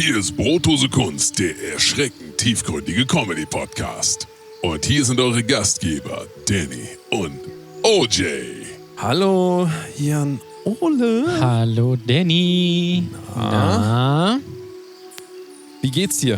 Hier ist Brotdose Kunst, der erschreckend tiefgründige Comedy-Podcast. Und hier sind eure Gastgeber, Danny und OJ. Hallo, Jan Ole. Hallo, Danny. Na? Wie geht's dir?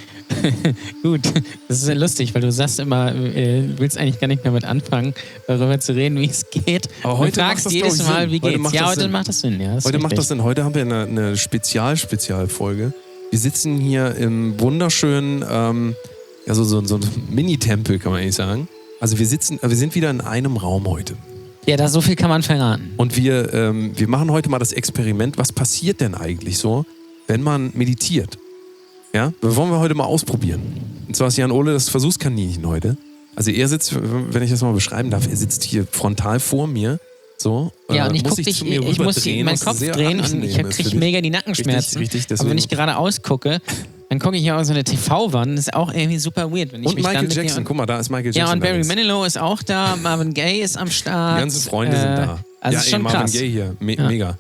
Gut, das ist ja lustig, weil du sagst immer, du willst eigentlich gar nicht mehr mit anfangen, darüber zu reden, wie es geht. Aber heute du fragst macht das, jedes Mal, Sinn. wie geht's. Heute Sinn. macht das Sinn. Ja, Heute macht das Sinn. Heute haben wir eine Spezialfolge. Wir sitzen hier im wunderschönen, so ein Mini-Tempel, kann man eigentlich sagen. Also wir sind wieder in einem Raum heute. Ja, da so viel kann man verraten. Und wir machen heute mal das Experiment, was passiert denn eigentlich so, wenn man meditiert? Ja, das wollen wir heute mal ausprobieren. Und zwar ist Jan Ole das Versuchskaninchen heute. Also er sitzt, wenn ich das mal beschreiben darf, er sitzt hier frontal vor mir. So, ja, und ich muss guck dich, zu mir ich muss drehen, meinen Kopf drehen und ich kriege mega die Nackenschmerzen. Richtig, aber wenn ich geradeaus gucke, dann gucke ich ja auf so eine TV-Wand. Das ist auch irgendwie super weird. Wenn ich und mich Michael dann Jackson, guck mal, da ist Michael Jackson. Ja, und Barry Manilow ist auch da, Marvin Gaye ist am Start. Die ganzen Freunde sind da. Also ja, ist schon Marvin krass. Gaye hier, mega.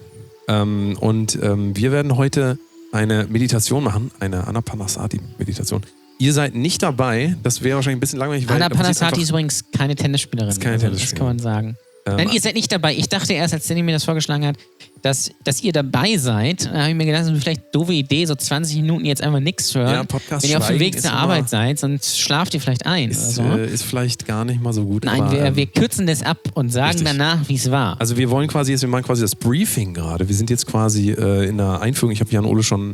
Wir werden heute eine Meditation machen, eine Anapanasati-Meditation. Ihr seid nicht dabei, das wäre wahrscheinlich ein bisschen langweilig. Anapanasati ist übrigens keine Tennisspielerin. Ist keine Tennisspielerin. Das kann man sagen. Nein, ihr seid nicht dabei. Ich dachte erst, als Danny mir das vorgeschlagen hat, dass ihr dabei seid. Da habe ich mir gedacht, das ist vielleicht eine doofe Idee, so 20 Minuten jetzt einfach nichts hören. Ja, Podcast wenn ihr auf dem Weg ist zur Arbeit seid, sonst schlaft ihr vielleicht ein. Ist, oder so. Ist vielleicht gar nicht mal so gut. Nein, aber, wir kürzen das ab und sagen richtig. danach, wie es war. Also wir machen quasi das Briefing gerade. Wir sind jetzt quasi in der Einführung. Ich habe Jan Ole schon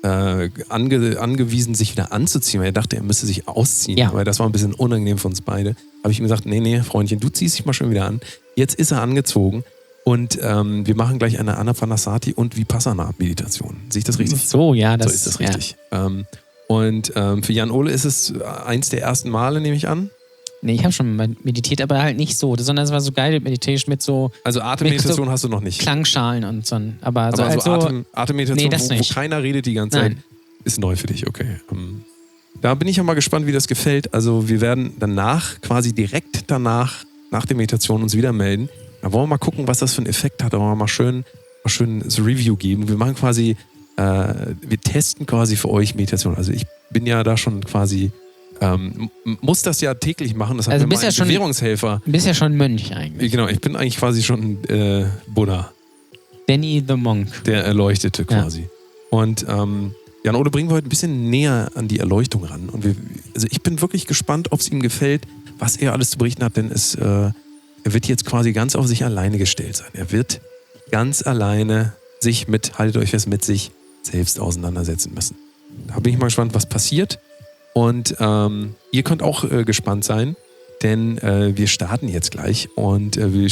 angewiesen, sich wieder anzuziehen, weil er dachte, er müsste sich ausziehen. Ja. Weil das war ein bisschen unangenehm für uns beide. Habe ich ihm gesagt, nee, Freundchen, du ziehst dich mal schon wieder an. Jetzt ist er angezogen und wir machen gleich eine Anapanasati und Vipassana-Meditation. Sehe ich das richtig? So, ja. So ist das richtig. Ja. Für Jan Ole ist es eins der ersten Male, nehme ich an. Nee, ich habe schon meditiert, aber halt nicht so. Sondern es war so Guided Meditation mit so... Also Atemmeditation hast du noch nicht. Klangschalen und so. Aber so Atemmeditation, nee, wo keiner redet die ganze Zeit, ist neu für dich, okay. Da bin ich ja mal gespannt, wie das gefällt. Also wir werden danach, quasi direkt danach, nach der Meditation uns wieder melden. Da wollen wir mal gucken, was das für einen Effekt hat. Da wollen wir mal schön das Review geben. Wir machen quasi, wir testen quasi für euch Meditation. Also ich bin ja da schon quasi... muss das ja täglich machen. Das hat also mir mein Bewährungshelfer. Du bist ja schon Mönch eigentlich. Genau, ich bin eigentlich quasi schon Buddha. Danny the Monk. Der Erleuchtete quasi. Ja. Und Jan Ole bringen wir heute ein bisschen näher an die Erleuchtung ran. Und also ich bin wirklich gespannt, ob es ihm gefällt, was er alles zu berichten hat, denn er wird jetzt quasi ganz auf sich alleine gestellt sein. Er wird ganz alleine haltet euch fest, mit sich selbst auseinandersetzen müssen. Da bin ich mal gespannt, was passiert. Und ihr könnt auch gespannt sein, denn wir starten jetzt gleich und wir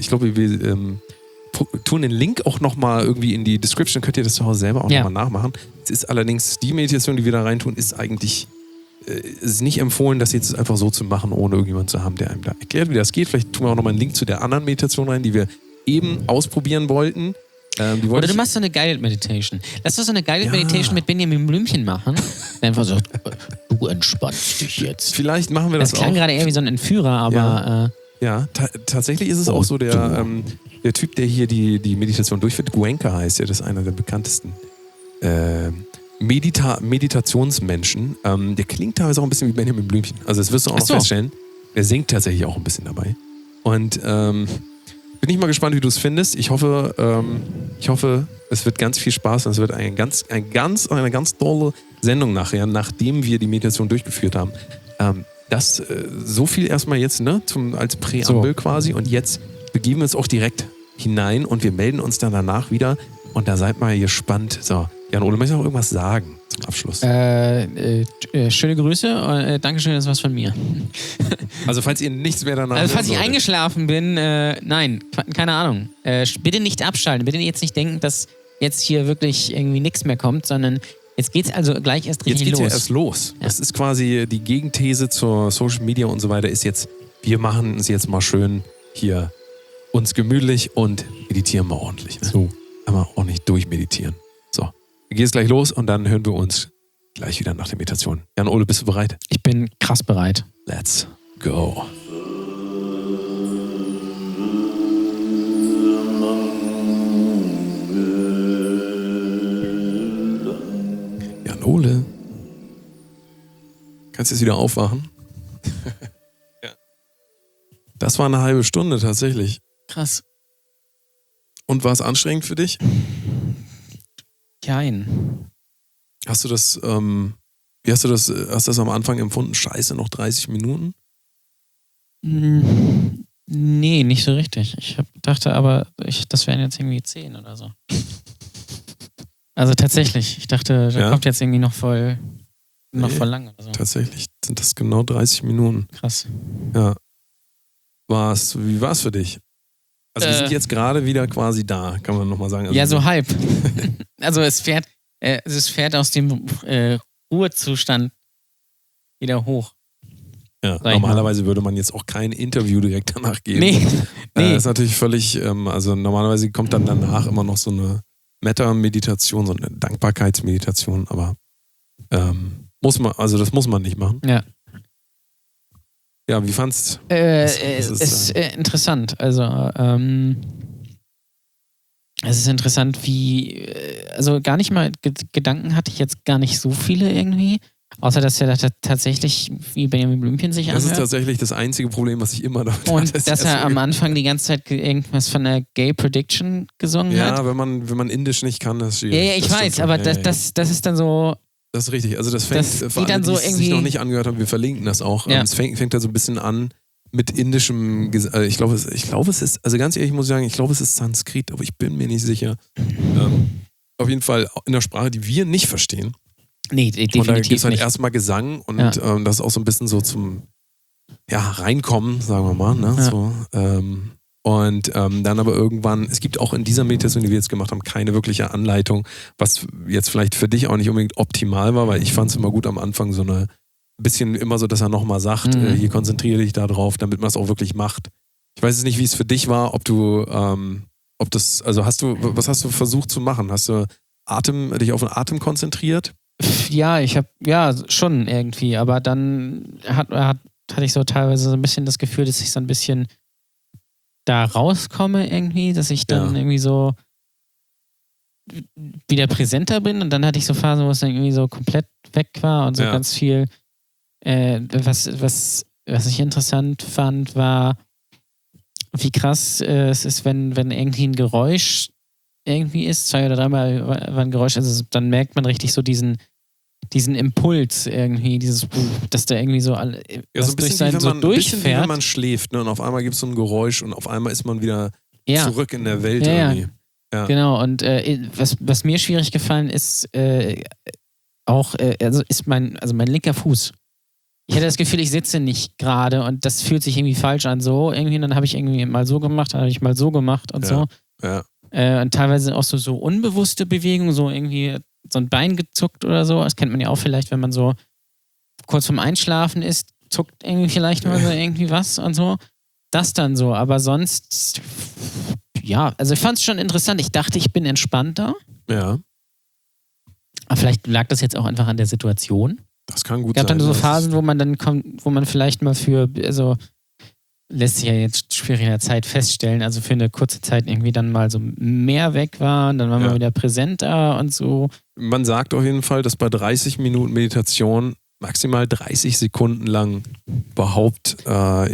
tun den Link auch nochmal irgendwie in die Description, könnt ihr das zu Hause selber auch nochmal nachmachen. Es ist allerdings, die Meditation, die wir da reintun, ist eigentlich ist nicht empfohlen, das jetzt einfach so zu machen, ohne irgendjemanden zu haben, der einem da erklärt, wie das geht. Vielleicht tun wir auch nochmal einen Link zu der anderen Meditation rein, die wir eben ausprobieren wollten. Oder du machst so eine Guided Meditation. Lass uns so eine Guided Meditation mit Benjamin Blümchen machen. Einfach so, du entspannst dich jetzt. Vielleicht machen wir das auch. Das klang gerade eher wie so ein Entführer, aber... Tatsächlich ist es auch so, der Typ, der hier die Meditation durchführt, Goenka heißt ja, das ist einer der bekanntesten Meditationsmenschen. Der klingt teilweise auch ein bisschen wie Benjamin Blümchen. Also das wirst du auch noch feststellen. Er singt tatsächlich auch ein bisschen dabei. Und bin ich mal gespannt, wie du es findest. Ich hoffe, es wird ganz viel Spaß und es wird eine ganz tolle Sendung nachher, nachdem wir die Meditation durchgeführt haben. So viel erstmal jetzt, als Präambel quasi. Und jetzt begeben wir uns auch direkt hinein und wir melden uns dann danach wieder. Und da seid mal gespannt. So, Jan Ole, möchtest du noch irgendwas sagen zum Abschluss? Schöne Grüße. Dankeschön, das war's von mir. Also falls ihr nichts mehr danach... Also falls ich eingeschlafen bin, nein, keine Ahnung. Bitte nicht abschalten. Bitte jetzt nicht denken, dass jetzt hier wirklich irgendwie nichts mehr kommt, sondern jetzt geht's also gleich erst richtig los. Jetzt geht's ja erst los. Ja. Das ist quasi die Gegenthese zur Social Media und so weiter, ist jetzt, wir machen es jetzt mal schön hier uns gemütlich und meditieren mal ordentlich. Ne? So. Aber ordentlich durchmeditieren. So, wir gehen jetzt gleich los und dann hören wir uns gleich wieder nach der Meditation. Jan Ole, bist du bereit? Ich bin krass bereit. Let's go. Ole. Kannst du jetzt wieder aufwachen? Ja. Das war eine halbe Stunde tatsächlich. Krass. Und war es anstrengend für dich? Kein. Hast du das am Anfang empfunden? Scheiße, noch 30 Minuten? Nee, nicht so richtig. Ich dachte aber, das wären jetzt irgendwie 10 oder so. Also tatsächlich, ich dachte, da kommt jetzt irgendwie noch voll lang oder so. Tatsächlich sind das genau 30 Minuten. Krass. Ja. Wie war es für dich? Also wir sind jetzt gerade wieder quasi da, kann man nochmal sagen. Also ja, so halb. Also es fährt aus dem Ruhezustand wieder hoch. Ja, normalerweise würde man jetzt auch kein Interview direkt danach geben. Nee. Das ist natürlich völlig, also normalerweise kommt dann danach immer noch so eine Metta-Meditation, so eine Dankbarkeitsmeditation, aber das muss man nicht machen. Ja. Ja, wie fandst du? Ist interessant. Also, es ist interessant, also gar nicht mal Gedanken hatte ich jetzt gar nicht so viele irgendwie. Außer, dass er da tatsächlich wie Benjamin Blümchen sich anhört. Das ist tatsächlich das einzige Problem, was ich immer damit Und dass er am Anfang die ganze Zeit irgendwas von der Gay Prediction gesungen hat. Ja, wenn man Indisch nicht kann, das ist schwierig. Ja, ich weiß, aber das ist dann so... Das ist richtig. Also das fängt, für alle, dann so die es sich noch nicht angehört haben, wir verlinken das auch. Ja. Es fängt da so ein bisschen an mit indischem, ich glaube es ist, also ganz ehrlich muss ich sagen, ich glaube es ist Sanskrit, aber ich bin mir nicht sicher. Auf jeden Fall in der Sprache, die wir nicht verstehen. Nee, definitiv und da gibt es halt nicht. erstmal Gesang und das ist auch so ein bisschen so zum Reinkommen, sagen wir mal. Ne? Ja. So, und dann aber irgendwann, es gibt auch in dieser Meditation, die wir jetzt gemacht haben, keine wirkliche Anleitung, was jetzt vielleicht für dich auch nicht unbedingt optimal war, weil ich fand es immer gut am Anfang so ein bisschen immer so, dass er nochmal sagt, hier konzentriere dich da drauf, damit man es auch wirklich macht. Ich weiß jetzt nicht, wie es für dich war, was hast du versucht zu machen? Hast du dich auf den Atem konzentriert? Ja, schon irgendwie, aber dann hatte ich so teilweise so ein bisschen das Gefühl, dass ich so ein bisschen da rauskomme irgendwie, dass ich dann irgendwie so wieder präsenter bin und dann hatte ich so Phasen, wo es dann irgendwie so komplett weg war und so ganz viel, was ich interessant fand, war, wie krass es ist, wenn irgendwie ein Geräusch irgendwie ist, 2 oder 3-mal war ein Geräusch, also dann merkt man richtig so diesen Impuls irgendwie, dass da irgendwie so alle so ein bisschen wie wenn durchfährt. Man schläft, ne? Und auf einmal gibt es so ein Geräusch und auf einmal ist man wieder zurück in der Welt irgendwie. Ja. Genau, und was mir schwierig gefallen ist, ist mein linker Fuß. Ich hatte das Gefühl, ich sitze nicht gerade und das fühlt sich irgendwie falsch an, so irgendwie. Und dann habe ich irgendwie mal so gemacht, dann habe ich mal so gemacht und so. Ja. Und teilweise auch so unbewusste Bewegungen, so irgendwie so ein Bein gezuckt oder so. Das kennt man ja auch vielleicht, wenn man so kurz vorm Einschlafen ist, zuckt irgendwie vielleicht mal so irgendwie was und so. Das dann so, aber sonst, also ich fand es schon interessant. Ich dachte, ich bin entspannter. Ja. Aber vielleicht lag das jetzt auch einfach an der Situation. Das kann gut sein. Es gab dann so Phasen, wo wo man vielleicht mal lässt sich ja jetzt schwierig in der Zeit feststellen, also für eine kurze Zeit irgendwie dann mal so mehr weg war und dann war man wieder präsenter und so. Man sagt auf jeden Fall, dass bei 30 Minuten Meditation maximal 30 Sekunden lang überhaupt dass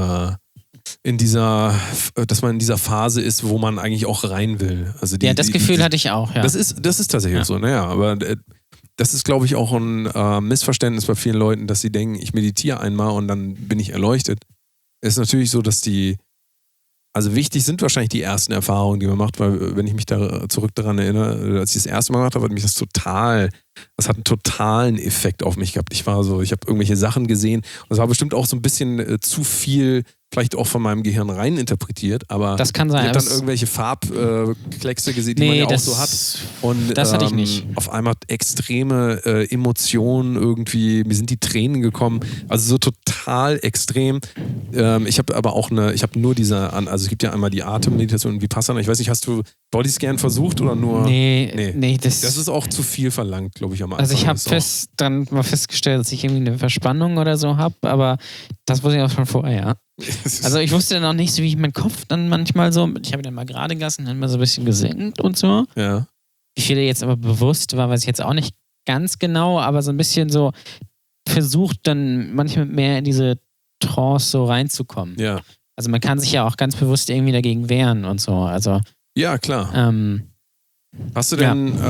man in dieser Phase ist, wo man eigentlich auch rein will. Also das Gefühl hatte ich auch, ja. Das ist tatsächlich so, aber das ist, glaube ich, auch ein Missverständnis bei vielen Leuten, dass sie denken, ich meditiere einmal und dann bin ich erleuchtet. Es ist natürlich so, dass also wichtig sind wahrscheinlich die ersten Erfahrungen, die man macht, weil wenn ich mich da zurück daran erinnere, als ich das erste Mal gemacht habe, hat mich das hat einen totalen Effekt auf mich gehabt. Ich habe irgendwelche Sachen gesehen und es war bestimmt auch so ein bisschen zu viel, vielleicht auch von meinem Gehirn rein interpretiert, aber das kann sein, ich habe dann irgendwelche Farbkleckse gesehen, die man ja auch so hat. Und das hatte ich nicht. Auf einmal extreme Emotionen irgendwie, mir sind die Tränen gekommen, also so total extrem. Ich habe aber auch nur also es gibt ja einmal die Atemmeditation und Vipassana. Ich weiß nicht, hast du Bodyscan versucht oder nur? Nee, das ist auch zu viel verlangt, glaube ich, am Anfang. Also ich habe dann mal festgestellt, dass ich irgendwie eine Verspannung oder so habe, aber das wusste ich auch schon vorher, ja. Also ich wusste dann auch nicht so, wie ich meinen Kopf dann manchmal so, ich habe dann mal gerade gelassen, dann mal so ein bisschen gesenkt und so. Ja. Wie viel jetzt aber bewusst war, weiß ich jetzt auch nicht ganz genau, aber so ein bisschen so versucht dann manchmal mehr in diese Trance so reinzukommen. Ja. Also man kann sich ja auch ganz bewusst irgendwie dagegen wehren und so. Also Ja, klar. Hast du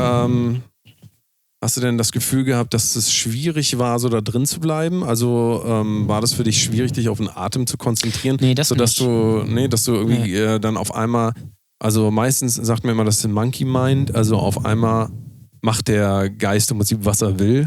denn das Gefühl gehabt, dass es schwierig war, so da drin zu bleiben? Also war das für dich schwierig, dich auf den Atem zu konzentrieren? Nee, das sodass nicht. dass du irgendwie dann auf einmal, also meistens sagt man immer, das ist ein Monkey Mind, also auf einmal macht der Geist im Prinzip, was er will.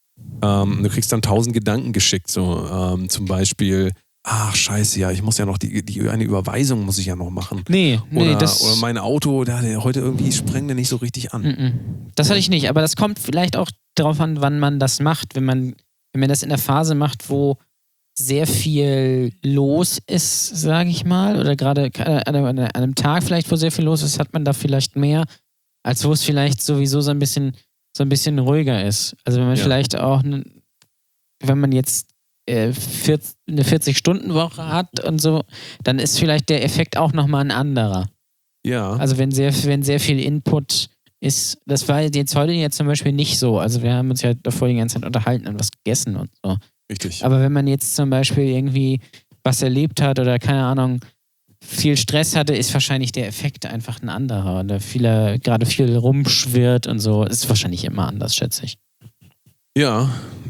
Du kriegst dann 1000 Gedanken geschickt, so zum Beispiel, ach scheiße, ja, ich muss ja noch eine Überweisung muss ich ja noch machen. Nee, oder mein Auto, der heute irgendwie sprengt der nicht so richtig an. Das hatte ich nicht, aber das kommt vielleicht auch darauf an, wann man das macht. Wenn man das in der Phase macht, wo sehr viel los ist, sage ich mal, oder gerade an einem Tag vielleicht, wo sehr viel los ist, hat man da vielleicht mehr, als wo es vielleicht sowieso so ein bisschen ruhiger ist. Also wenn man vielleicht auch, wenn man jetzt eine 40-Stunden-Woche hat und so, dann ist vielleicht der Effekt auch nochmal ein anderer. Ja. Also wenn sehr viel Input ist, das war jetzt heute zum Beispiel nicht so. Also wir haben uns ja davor die ganze Zeit unterhalten und was gegessen und so. Richtig. Aber wenn man jetzt zum Beispiel irgendwie was erlebt hat oder keine Ahnung, viel Stress hatte, ist wahrscheinlich der Effekt einfach ein anderer. Oder gerade viel rumschwirrt und so, ist wahrscheinlich immer anders, schätze ich. Ja,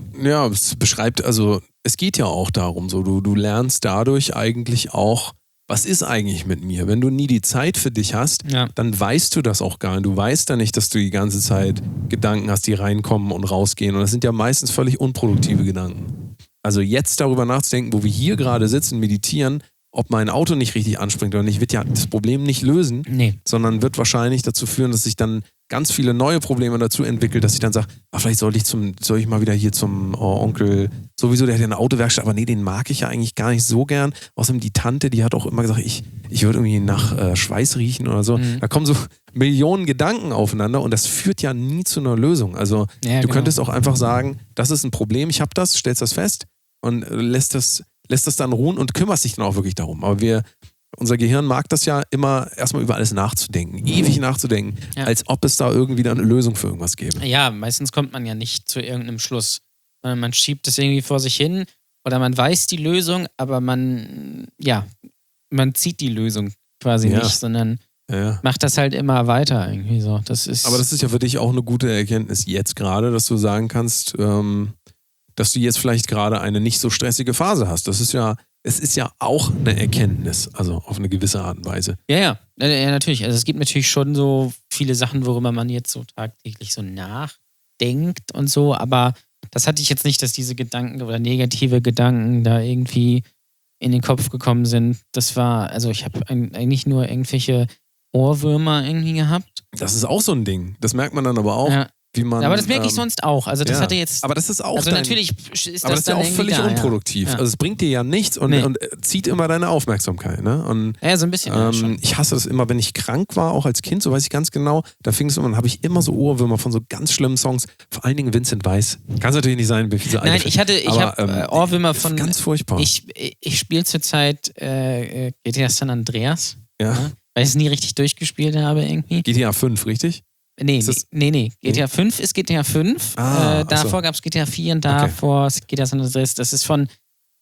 es beschreibt, also es geht ja auch darum, so du lernst dadurch eigentlich auch, was ist eigentlich mit mir? Wenn du nie die Zeit für dich hast, dann weißt du das auch gar nicht. Du weißt ja nicht, dass du die ganze Zeit Gedanken hast, die reinkommen und rausgehen. Und das sind ja meistens völlig unproduktive Gedanken. Also jetzt darüber nachzudenken, wo wir hier gerade sitzen, meditieren, ob mein Auto nicht richtig anspringt oder nicht, wird ja das Problem nicht lösen, sondern wird wahrscheinlich dazu führen, dass sich dann ganz viele neue Probleme dazu entwickelt, dass ich dann sage, vielleicht soll ich mal wieder hier zum Onkel, sowieso, der hat ja eine Autowerkstatt, aber nee, den mag ich ja eigentlich gar nicht so gern. Außerdem die Tante, die hat auch immer gesagt, ich würde irgendwie nach Schweiß riechen oder so. Da kommen so Millionen Gedanken aufeinander und das führt ja nie zu einer Lösung. Also du könntest auch einfach sagen, das ist ein Problem, ich habe das, stellst das fest und lässt das dann ruhen und kümmerst dich dann auch wirklich darum. Aber unser Gehirn mag das ja immer, erstmal über alles nachzudenken, ewig nachzudenken, als ob es da irgendwie dann eine Lösung für irgendwas gäbe. Ja, meistens kommt man ja nicht zu irgendeinem Schluss. Man schiebt es irgendwie vor sich hin oder man weiß die Lösung, aber man zieht die Lösung quasi nicht, sondern macht das halt immer weiter irgendwie so. Aber das ist ja für dich auch eine gute Erkenntnis jetzt gerade, dass du sagen kannst, dass du jetzt vielleicht gerade eine nicht so stressige Phase hast. Es ist ja auch eine Erkenntnis, also auf eine gewisse Art und Weise. Ja, natürlich. Also es gibt natürlich schon so viele Sachen, worüber man jetzt so tagtäglich so nachdenkt und so, aber das hatte ich jetzt nicht, dass diese Gedanken oder negative Gedanken da irgendwie in den Kopf gekommen sind. Das war, also ich habe eigentlich nur irgendwelche Ohrwürmer irgendwie gehabt. Das ist auch so ein Ding. Das merkt man dann aber auch. Ja. Wie man, aber das merke ich sonst auch. Also das hatte jetzt. Aber das ist auch. Also natürlich ist das ja auch völlig unproduktiv. Ja. Also es bringt dir ja nichts und zieht immer deine Aufmerksamkeit. Ne? Und, so ein bisschen. Schon. Ich hasse das immer, wenn ich krank war, auch als Kind, so weiß ich ganz genau. Da fing es immer, dann habe ich immer so Ohrwürmer von so ganz schlimmen Songs. Vor allen Dingen Vincent Weiss. Kann es natürlich nicht sein, wie viele Nein, ich habe Ohrwürmer von. Ganz furchtbar. Ich spiele zurzeit GTA San Andreas. Ja. Weil ich es nie richtig durchgespielt habe irgendwie. GTA 5, richtig? Nee. GTA 5 ist GTA 5. Davor gab es GTA 4 und davor GTA San Andreas. Das ist von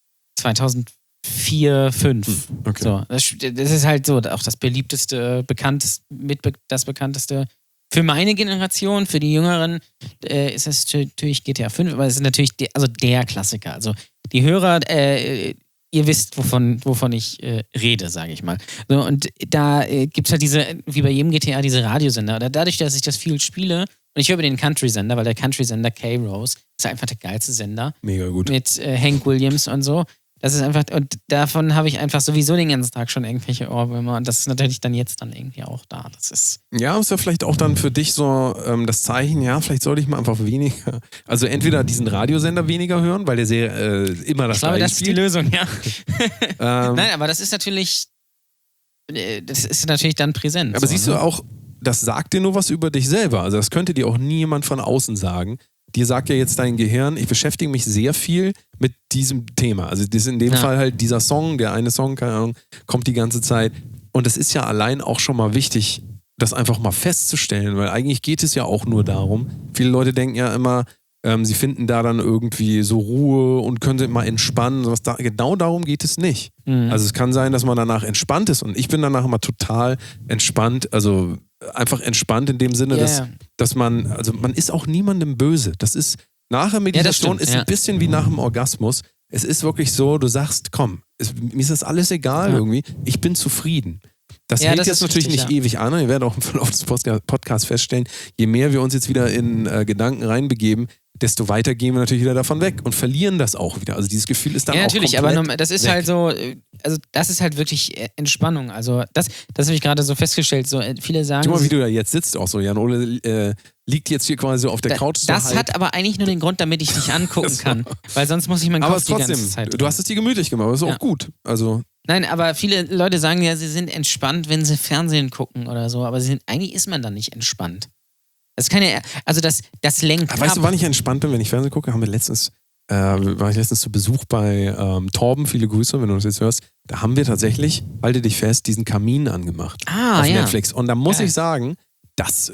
2004, 5. Okay. So, das ist halt so auch das beliebteste, das bekannteste. Für meine Generation, für die Jüngeren, ist es natürlich GTA 5, aber es ist natürlich der Klassiker. Also die Hörer, ihr wisst, wovon ich rede, sage ich mal. So, und da gibt es halt wie bei jedem GTA, diese Radiosender. Oder dadurch, dass ich das viel spiele, und ich höre über den Country-Sender, weil der Country-Sender K-Rose ist einfach der geilste Sender. Mega gut. Mit Hank Williams und so. Das ist einfach, und davon habe ich einfach sowieso den ganzen Tag schon irgendwelche Ohrwürmer und das ist natürlich dann jetzt dann irgendwie auch da. Das ist. Ja, ist ja vielleicht auch dann für dich so das Zeichen, vielleicht sollte ich mal einfach weniger, also entweder diesen Radiosender weniger hören, weil der sehr immer das Gleiche spielt. Ich glaube, das ist die Lösung, ja. Nein, aber das ist natürlich dann präsent. Aber siehst du auch, das sagt dir nur was über dich selber. Also das könnte dir auch nie jemand von außen sagen. Dir sagt ja jetzt dein Gehirn, ich beschäftige mich sehr viel mit diesem Thema. Also das ist in dem Fall halt dieser Song, der eine Song, keine Ahnung, kommt die ganze Zeit. Und es ist ja allein auch schon mal wichtig, das einfach mal festzustellen, weil eigentlich geht es ja auch nur darum, viele Leute denken ja immer, sie finden da dann irgendwie so Ruhe und können sich mal entspannen. Genau darum geht es nicht. Also es kann sein, dass man danach entspannt ist und ich bin danach immer total entspannt, also einfach entspannt in dem Sinne, dass man ist auch niemandem böse. Das ist, nach der Meditation ist ein bisschen wie nach dem Orgasmus. Es ist wirklich so, du sagst, komm, mir ist das alles egal irgendwie, ich bin zufrieden. Das hält jetzt natürlich richtig, nicht ewig an. Wir werden auch im Verlauf des Podcasts feststellen, je mehr wir uns jetzt wieder in Gedanken reinbegeben, desto weiter gehen wir natürlich wieder davon weg und verlieren das auch wieder. Also dieses Gefühl ist dann auch natürlich, komplett aber das ist weg. Halt so, also das ist halt wirklich Entspannung. Also das habe ich gerade so festgestellt. So viele sagen. Guck mal, wie du da jetzt sitzt auch so. Jan-Ole liegt jetzt hier quasi so auf der Couch. Das hat aber eigentlich nur den Grund, damit ich dich angucken kann. Weil sonst muss ich meinen Kopf die ganze Zeit. Du hast es dir gemütlich gemacht, aber ist auch gut. Also nein, aber viele Leute sagen ja, sie sind entspannt, wenn sie Fernsehen gucken oder so. Aber eigentlich ist man dann nicht entspannt. Das kann ja, also das lenkt ab. Weißt du, wann ich entspannt bin, wenn ich Fernsehen gucke? War ich letztens zu Besuch bei Torben, viele Grüße, wenn du das jetzt hörst. Da haben wir tatsächlich, halte dich fest, diesen Kamin angemacht auf Netflix. Und da muss ich sagen, das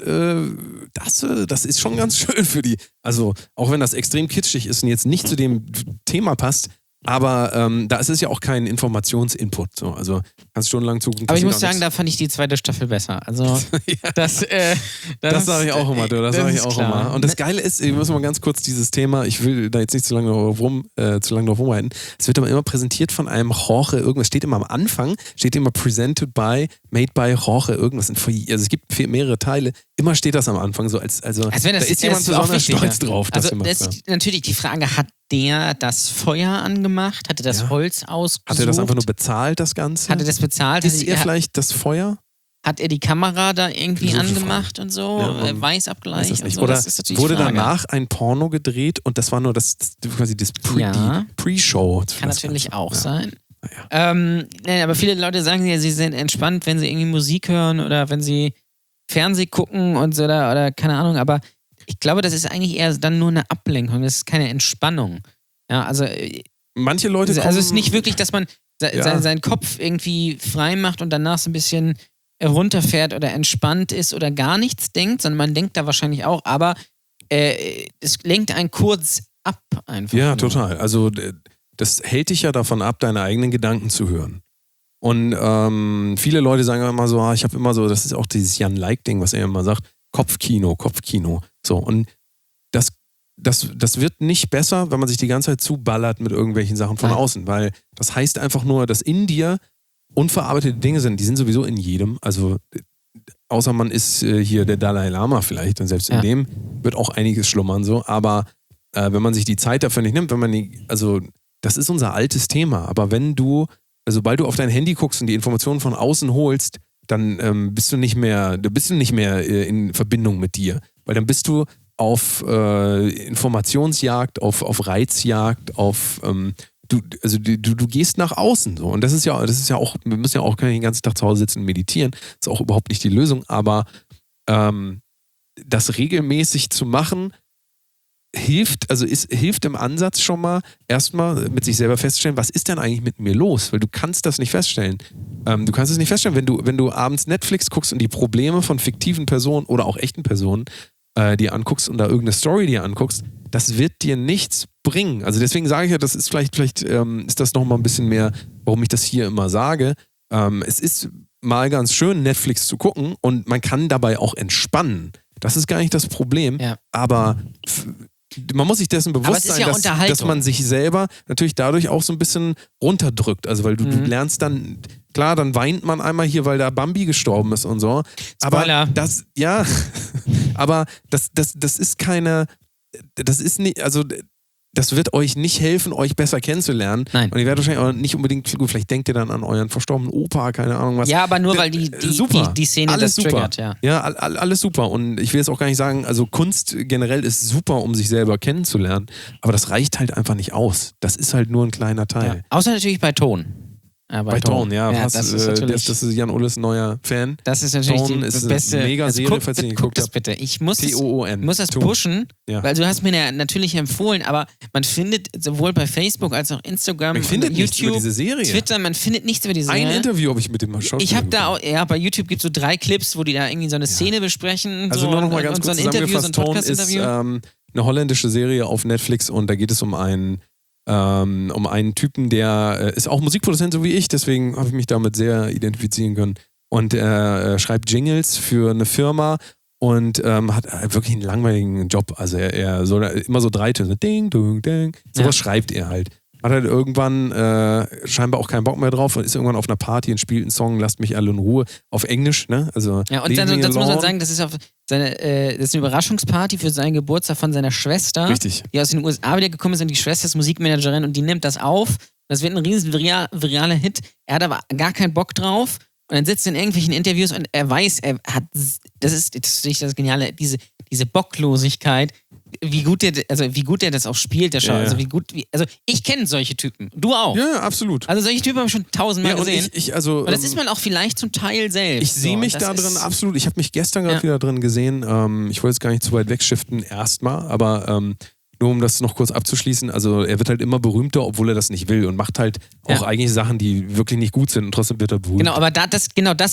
ist schon ganz schön für die, also auch wenn das extrem kitschig ist und jetzt nicht zu dem Thema passt, aber da ist es ja auch kein Informationsinput. So. Also kannst stundenlang zugucken. Aber ich muss sagen, da fand ich die zweite Staffel besser. Also das sage ich auch immer, du. Das sage ich auch immer. Und das Geile ist, wir müssen mal ganz kurz dieses Thema, ich will da jetzt nicht zu lange drauf rumhalten. Es wird aber immer präsentiert von einem Jorge, irgendwas steht immer am Anfang, steht immer presented by, made by Jorge, irgendwas. Also es gibt mehrere Teile. Immer steht das am Anfang so als da ist jemand besonders stolz drauf. Also das ist natürlich die Frage, hat der das Feuer angemacht? Hat er das Holz ausgesucht? Hat er das einfach nur bezahlt, das Ganze? Hat er das bezahlt? Ist er vielleicht das Feuer? Hat er die Kamera da irgendwie angemacht und so? Weißabgleich und so? Oder das ist wurde Frage. Danach ein Porno gedreht und das war nur quasi das Pre-Show? Kann natürlich auch sein. Aber viele Leute sagen ja, sie sind entspannt, wenn sie irgendwie Musik hören oder wenn sie Fernsehen gucken und so oder keine Ahnung, aber ich glaube, das ist eigentlich eher dann nur eine Ablenkung, das ist keine Entspannung. Ja, also manche Leute kommen, also es ist nicht wirklich, dass man seinen Kopf irgendwie frei macht und danach so ein bisschen runterfährt oder entspannt ist oder gar nichts denkt, sondern man denkt da wahrscheinlich auch, aber es lenkt einen kurz ab einfach. Ja, total. Also das hält dich ja davon ab, deine eigenen Gedanken zu hören. Und viele Leute sagen immer so, ich habe immer so, das ist auch dieses Jan-Like-Ding, was er immer sagt, Kopfkino. So, und das wird nicht besser, wenn man sich die ganze Zeit zuballert mit irgendwelchen Sachen von außen, weil das heißt einfach nur, dass in dir unverarbeitete Dinge sind, die sind sowieso in jedem, also außer man ist hier der Dalai Lama vielleicht, und selbst in dem wird auch einiges schlummern so, aber wenn man sich die Zeit dafür nicht nimmt, also das ist unser altes Thema, aber sobald du auf dein Handy guckst und die Informationen von außen holst, dann bist du nicht mehr in Verbindung mit dir. Weil dann bist du auf Informationsjagd, auf Reizjagd, du gehst nach außen so. Und das ist ja auch, wir müssen ja auch den ganzen Tag zu Hause sitzen und meditieren. Das ist auch überhaupt nicht die Lösung, aber das regelmäßig zu machen, hilft im Ansatz schon mal, erstmal mit sich selber festzustellen, was ist denn eigentlich mit mir los? Weil du kannst das nicht feststellen. Du kannst es nicht feststellen, wenn du abends Netflix guckst und die Probleme von fiktiven Personen oder auch echten Personen dir anguckst und da irgendeine Story dir anguckst, das wird dir nichts bringen. Also deswegen sage ich ja, das ist vielleicht ist das nochmal ein bisschen mehr, warum ich das hier immer sage. Es ist mal ganz schön, Netflix zu gucken und man kann dabei auch entspannen. Das ist gar nicht das Problem, aber man muss sich dessen bewusst sein, dass man sich selber natürlich dadurch auch so ein bisschen runterdrückt. Also weil du lernst dann, klar, dann weint man einmal hier, weil da Bambi gestorben ist und so. Spoiler. Aber das ist keine, das ist nicht, also das wird euch nicht helfen, euch besser kennenzulernen. Nein. Und ihr werdet wahrscheinlich auch nicht unbedingt, vielleicht denkt ihr dann an euren verstorbenen Opa, keine Ahnung was. Ja, aber nur weil die Szene alles das triggert, ja. Ja, alles super. Und ich will jetzt auch gar nicht sagen, also Kunst generell ist super, um sich selber kennenzulernen, aber das reicht halt einfach nicht aus. Das ist halt nur ein kleiner Teil. Ja. Außer natürlich bei Ton. Bei Tone, ja. Das ist natürlich, das ist Jan-Ulles neuer Fan. Das ist natürlich Tone die beste mega Serie, falls ihr nicht guck geguckt das habt. bitte. Ich muss T-O-O-N. das pushen, Ja. weil du hast mir ja natürlich empfohlen, aber man findet sowohl bei Facebook als auch Instagram, Man findet nichts YouTube, über diese Serie. Twitter, man findet nichts über die Serie. Ein Interview habe ich mit dem Schauspieler. Ich habe da auch, bei YouTube gibt es so 3 Clips, wo die da irgendwie so eine Szene besprechen. Also so, nur noch mal ganz und so kurz ein Interview, so ein Tone ist Podcast-Interview. eine holländische Serie auf Netflix und da geht es um einen Typen, der ist auch Musikproduzent, so wie ich, deswegen habe ich mich damit sehr identifizieren können. Und er schreibt Jingles für eine Firma und hat wirklich einen langweiligen Job. Also er soll immer so 3 Töne, ding, ding, ding. Sowas schreibt er halt. Hat halt irgendwann scheinbar auch keinen Bock mehr drauf und ist irgendwann auf einer Party und spielt einen Song, lasst mich alle in Ruhe, auf Englisch, ne? Also, ja, und dann, das muss man sagen, das ist das ist eine Überraschungsparty für seinen Geburtstag von seiner Schwester, Richtig. Die aus den USA wieder gekommen ist und die Schwester ist Musikmanagerin und die nimmt das auf. Das wird ein riesen viraler Hit. Er hat aber gar keinen Bock drauf und dann sitzt er in irgendwelchen Interviews und er weiß, das ist das Geniale, diese Bocklosigkeit, wie gut er das auch spielt, der Schauspieler. Also ich kenne solche Typen. Du auch. Ja, absolut. Also solche Typen habe ich schon 1000-mal gesehen. Und das ist man auch vielleicht zum Teil selbst. Ich sehe mich da drin absolut. Ich habe mich gestern gerade wieder drin gesehen. Ich wollte jetzt gar nicht zu weit wegschiften erstmal, aber nur um das noch kurz abzuschließen, also er wird halt immer berühmter, obwohl er das nicht will und macht halt auch eigentlich Sachen, die wirklich nicht gut sind und trotzdem wird er berühmt. Genau, aber das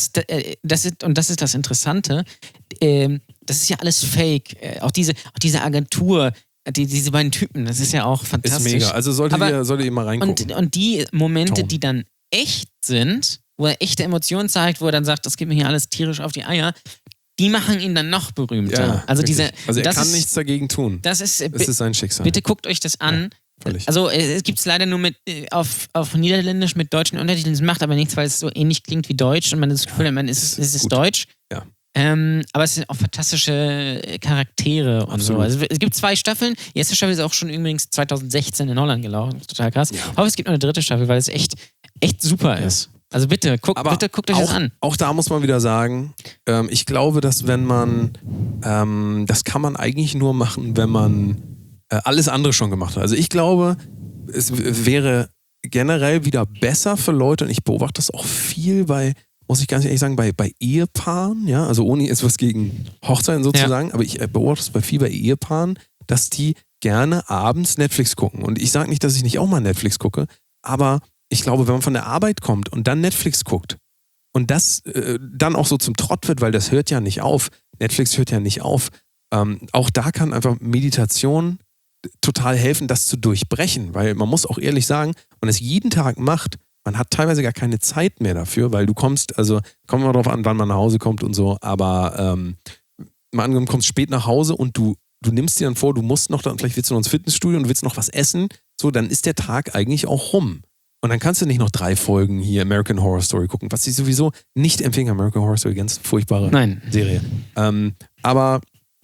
ist das Interessante. Das ist ja alles Fake. Auch diese Agentur, diese beiden Typen, das ist ja auch fantastisch. Ist mega. Also solltet ihr mal reingucken. Und die Momente, Tone. die dann echt sind, wo er echte Emotionen zeigt, wo er dann sagt, das geht mir hier alles tierisch auf die Eier, die machen ihn dann noch berühmter. Ja, also er kann nichts dagegen tun. Das ist sein Schicksal. Bitte guckt euch das an. Völlig. Also es gibt es leider nur auf Niederländisch mit deutschen Untertiteln. Es macht aber nichts, weil es so ähnlich klingt wie Deutsch und man das Gefühl hat, es ist Deutsch. Ja. Aber es sind auch fantastische Charaktere und so. Also es gibt 2 Staffeln. Die erste Staffel ist auch schon übrigens 2016 in Holland gelaufen. Total krass. Ja. Ich hoffe, es gibt noch eine 3. Staffel, weil es echt super ist. Also bitte guckt euch das an. Auch da muss man wieder sagen, ich glaube, dass wenn man, das kann man eigentlich nur machen, wenn man alles andere schon gemacht hat. Also ich glaube, es wäre generell wieder besser für Leute, und ich beobachte das auch viel muss ich ganz ehrlich sagen, bei Ehepaaren, ja, also ohne jetzt was gegen Hochzeiten sozusagen, aber ich beobachte das bei Ehepaaren, dass die gerne abends Netflix gucken. Und ich sage nicht, dass ich nicht auch mal Netflix gucke, aber ich glaube, wenn man von der Arbeit kommt und dann Netflix guckt und das dann auch so zum Trott wird, weil das hört ja nicht auf, Netflix hört ja nicht auf, auch da kann einfach Meditation total helfen, das zu durchbrechen, weil man muss auch ehrlich sagen, man es jeden Tag macht, man hat teilweise gar keine Zeit mehr dafür, weil du kommt immer drauf an, wann man nach Hause kommt und so, aber mal angenommen, kommst spät nach Hause und du nimmst dir dann vor, du musst noch, vielleicht willst du noch ins Fitnessstudio und willst noch was essen, so, dann ist der Tag eigentlich auch rum. Und dann kannst du nicht noch 3 Folgen hier American Horror Story gucken, was ich sowieso nicht empfehle. American Horror Story, ganz furchtbare Serie. Aber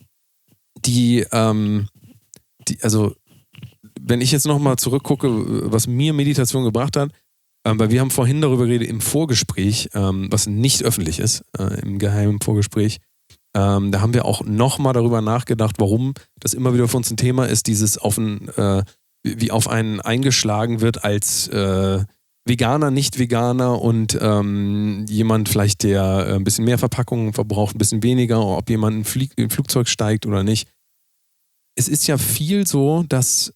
also wenn ich jetzt nochmal zurückgucke, was mir Meditation gebracht hat, weil wir haben vorhin darüber geredet im Vorgespräch, was nicht öffentlich ist, im geheimen Vorgespräch, da haben wir auch nochmal darüber nachgedacht, warum das immer wieder für uns ein Thema ist, dieses wie auf einen eingeschlagen wird als Veganer, Nicht-Veganer und jemand vielleicht, der ein bisschen mehr Verpackungen verbraucht, ein bisschen weniger, ob jemand in ein Flugzeug steigt oder nicht. Es ist ja viel so, dass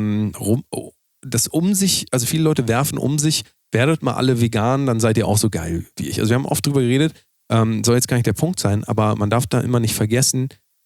also viele Leute werfen um sich, werdet mal alle vegan, dann seid ihr auch so geil wie ich. Also wir haben oft drüber geredet, soll jetzt gar nicht der Punkt sein, aber man darf da immer nicht vergessen,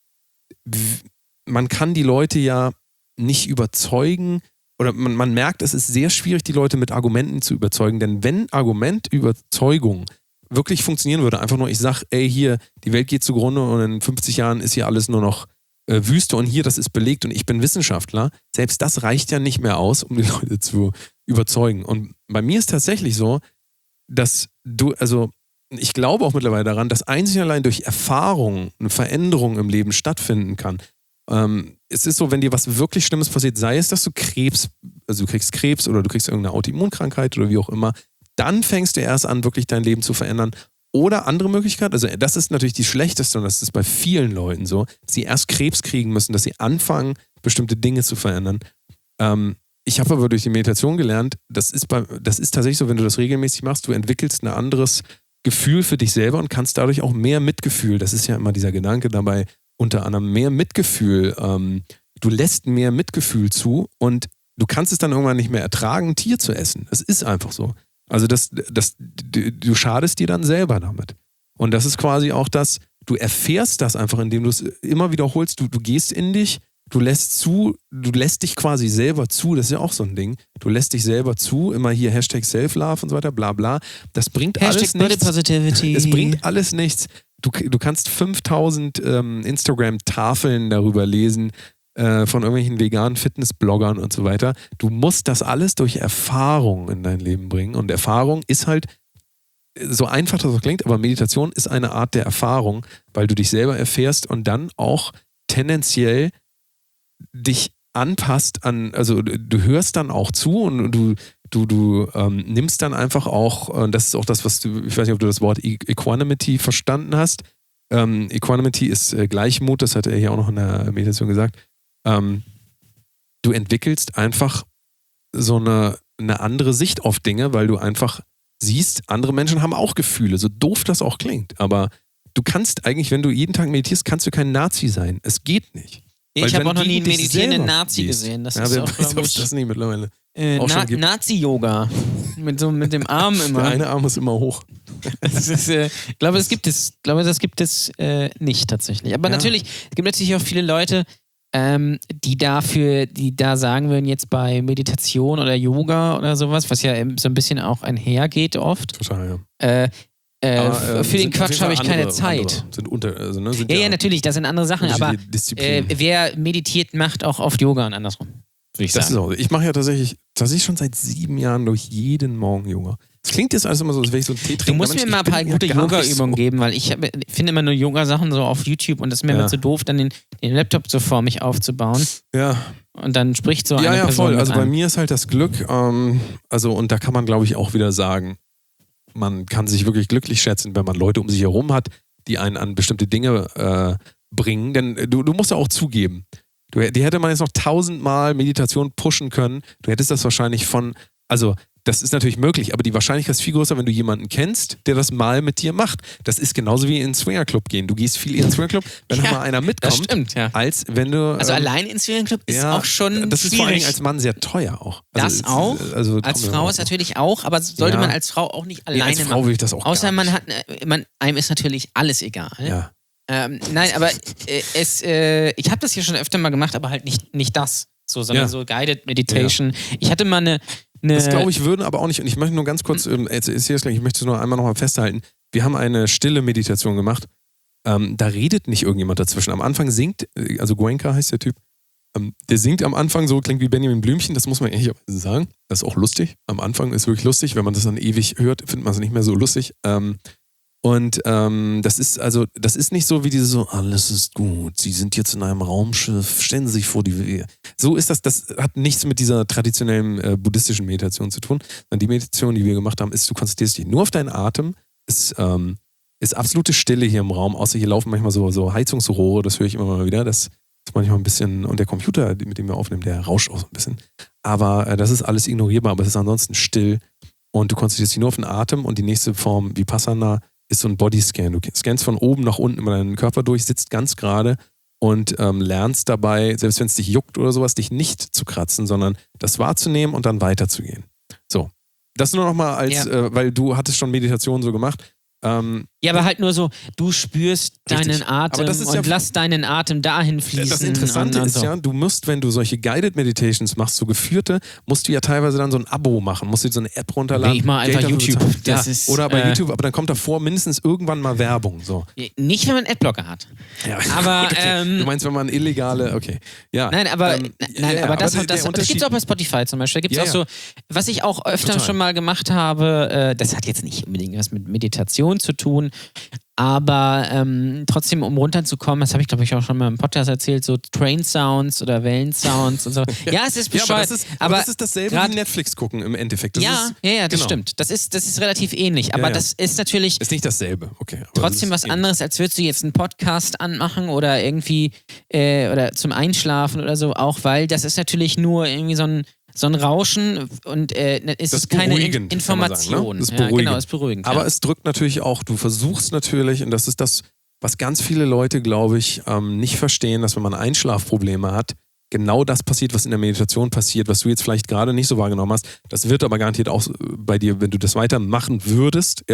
man kann die Leute ja nicht überzeugen oder man merkt, es ist sehr schwierig, die Leute mit Argumenten zu überzeugen, denn wenn Argumentüberzeugung wirklich funktionieren würde, einfach nur ich sag, ey hier, die Welt geht zugrunde und in 50 Jahren ist hier alles nur noch Wüste und hier, das ist belegt und ich bin Wissenschaftler, selbst das reicht ja nicht mehr aus, um die Leute zu überzeugen. Und bei mir ist tatsächlich so, dass ich glaube auch mittlerweile daran, dass einzig und allein durch Erfahrung eine Veränderung im Leben stattfinden kann. Es ist so, wenn dir was wirklich Schlimmes passiert, sei es, dass du kriegst Krebs oder du kriegst irgendeine Autoimmunkrankheit oder wie auch immer, dann fängst du erst an, wirklich dein Leben zu verändern. Oder andere Möglichkeit, also das ist natürlich die schlechteste und das ist bei vielen Leuten so, dass sie erst Krebs kriegen müssen, dass sie anfangen, bestimmte Dinge zu verändern. ich habe aber durch die Meditation gelernt, das ist tatsächlich so, wenn du das regelmäßig machst, du entwickelst ein anderes Gefühl für dich selber und kannst dadurch auch mehr Mitgefühl, das ist ja immer dieser Gedanke dabei, unter anderem mehr Mitgefühl, du lässt mehr Mitgefühl zu und du kannst es dann irgendwann nicht mehr ertragen, ein Tier zu essen. Das ist einfach so. Also du schadest dir dann selber damit. Und das ist quasi auch das, du erfährst das einfach, indem du es immer wiederholst, du gehst in dich, du lässt dich quasi selber zu, das ist ja auch so ein Ding, du lässt dich selber zu, immer hier Hashtag Self-Love und so weiter, bla bla, das bringt alles nichts. Positivity. Es bringt alles nichts. Du kannst 5000 Instagram-Tafeln darüber lesen, von irgendwelchen veganen Fitnessbloggern und so weiter. Du musst das alles durch Erfahrung in dein Leben bringen und Erfahrung ist halt, so einfach das auch klingt, aber Meditation ist eine Art der Erfahrung, weil du dich selber erfährst und dann auch tendenziell dich anpasst also du hörst dann auch zu und du nimmst dann einfach auch, das ist auch das, was ich weiß nicht, ob du das Wort Equanimity verstanden hast. Equanimity ist Gleichmut, das hat er hier auch noch in der Meditation gesagt. Du entwickelst einfach so eine andere Sicht auf Dinge, weil du einfach siehst, andere Menschen haben auch Gefühle, so doof das auch klingt, aber du kannst eigentlich, wenn du jeden Tag meditierst, kannst du kein Nazi sein. Es geht nicht. Ich habe auch noch nie einen meditierenden Nazi gesehen. Das ist auch, glaube ich, das nicht mittlerweile. Nazi-Yoga. Mit dem Arm immer. Der eine Arm ist immer hoch. Ich glaube, das gibt es nicht tatsächlich. Aber natürlich, es gibt natürlich auch viele Leute, die da sagen würden, jetzt bei Meditation oder Yoga oder sowas, was ja so ein bisschen auch einhergeht oft. Total, ja. Für den Quatsch habe ich keine Zeit. Ja, natürlich, das sind andere Sachen, aber wer meditiert, macht auch oft Yoga und andersrum. Würde ich sagen. Ist auch, ich mache ja tatsächlich schon seit 7 Jahren durch jeden Morgen Yoga. Das klingt jetzt alles immer so, als wäre ich so ein Tee trinken. Du musst mir mal ein paar gute Yoga-Übungen geben, weil ich finde immer nur Yoga-Sachen so auf YouTube und das ist mir immer zu doof, dann den Laptop so vor mich aufzubauen. Ja. Und dann spricht so eine Person. Ja, voll. Also bei mir ist halt das Glück, und da kann man, glaube ich, auch wieder sagen, man kann sich wirklich glücklich schätzen, wenn man Leute um sich herum hat, die einen an bestimmte Dinge bringen. Denn du musst ja auch zugeben, die hätte man jetzt noch 1000-mal Meditation pushen können. Du hättest das wahrscheinlich das ist natürlich möglich, aber die Wahrscheinlichkeit ist viel größer, wenn du jemanden kennst, der das mal mit dir macht. Das ist genauso wie in den Swingerclub gehen. Du gehst viel in den Swingerclub, wenn mal einer mitkommt, das stimmt, ja. Als wenn du... Also allein in den Swingerclub ist auch schon das schwierig. Ist vor allem als Mann sehr teuer auch. Das auch, als Frau ist natürlich auch, aber sollte man als Frau auch nicht alleine machen. Als Frau will ich das auch außer gar nicht. Einem ist natürlich alles egal. Ja. Nein, aber ich habe das hier schon öfter mal gemacht, aber halt nicht das, sondern so Guided Meditation. Ja. Ich hatte mal eine das glaube ich würden aber auch nicht, und ich möchte nur ganz kurz, ich möchte es nur einmal nochmal festhalten, wir haben eine stille Meditation gemacht, da redet nicht irgendjemand dazwischen. Am Anfang singt, also Goenka heißt der Typ, der singt am Anfang so, klingt wie Benjamin Blümchen, das muss man ehrlicherweise sagen, das ist auch lustig, am Anfang ist wirklich lustig, wenn man das dann ewig hört, findet man es nicht mehr so lustig, das ist nicht so wie diese so, alles ist gut, Sie sind jetzt in einem Raumschiff, stellen Sie sich vor, so ist das hat nichts mit dieser traditionellen buddhistischen Meditation zu tun, sondern die Meditation, die wir gemacht haben, ist, du konzentrierst dich nur auf deinen Atem, ist absolute Stille hier im Raum, außer hier laufen manchmal so Heizungsrohre, das höre ich immer mal wieder, das ist manchmal ein bisschen, und der Computer, mit dem wir aufnehmen, der rauscht auch so ein bisschen, aber das ist alles ignorierbar, aber es ist ansonsten still und du konzentrierst dich nur auf den Atem und die nächste Form, Vipassana, ist so ein Bodyscan. Du scannst von oben nach unten immer deinen Körper durch, sitzt ganz gerade und lernst dabei, selbst wenn es dich juckt oder sowas, dich nicht zu kratzen, sondern das wahrzunehmen und dann weiterzugehen. So. Das nur nochmal weil du hattest schon Meditation so gemacht. Aber halt nur so, du spürst deinen Atem und lass deinen Atem dahin fließen. Das Interessante ist ja, du musst, wenn du solche Guided Meditations machst, so geführte, musst du ja teilweise dann so ein Abo machen, musst du so eine App runterladen. Ich mal einfach YouTube. Oder bei YouTube, aber dann kommt davor mindestens irgendwann mal Werbung. So. Nicht, wenn man einen Adblocker hat. Ja, aber, okay. Du meinst, wenn man illegale, okay. Ja. Nein, aber das gibt es auch bei Spotify zum Beispiel. Da gibt es auch so, was ich auch öfter schon mal gemacht habe, das hat jetzt nicht unbedingt was mit Meditation zu tun, aber trotzdem, um runterzukommen, das habe ich, glaube ich, auch schon mal im Podcast erzählt, so Train-Sounds oder Wellen-Sounds und so. Ja, es ist bescheuert. Aber das ist dasselbe wie Netflix gucken im Endeffekt. Das stimmt. Das ist relativ ähnlich, aber das ist natürlich... Ist nicht dasselbe, okay. Trotzdem was anderes, als würdest du jetzt einen Podcast anmachen oder irgendwie oder zum Einschlafen oder so, auch weil das ist natürlich nur irgendwie so so ein Rauschen und es ist keine Information. Ne? Das ist beruhigend. Genau, ist beruhigend. Aber es drückt natürlich auch, du versuchst natürlich, und das ist das, was ganz viele Leute, glaube ich, nicht verstehen, dass wenn man Einschlafprobleme hat, genau das passiert, was in der Meditation passiert, was du jetzt vielleicht gerade nicht so wahrgenommen hast. Das wird aber garantiert auch bei dir, wenn du das weitermachen würdest,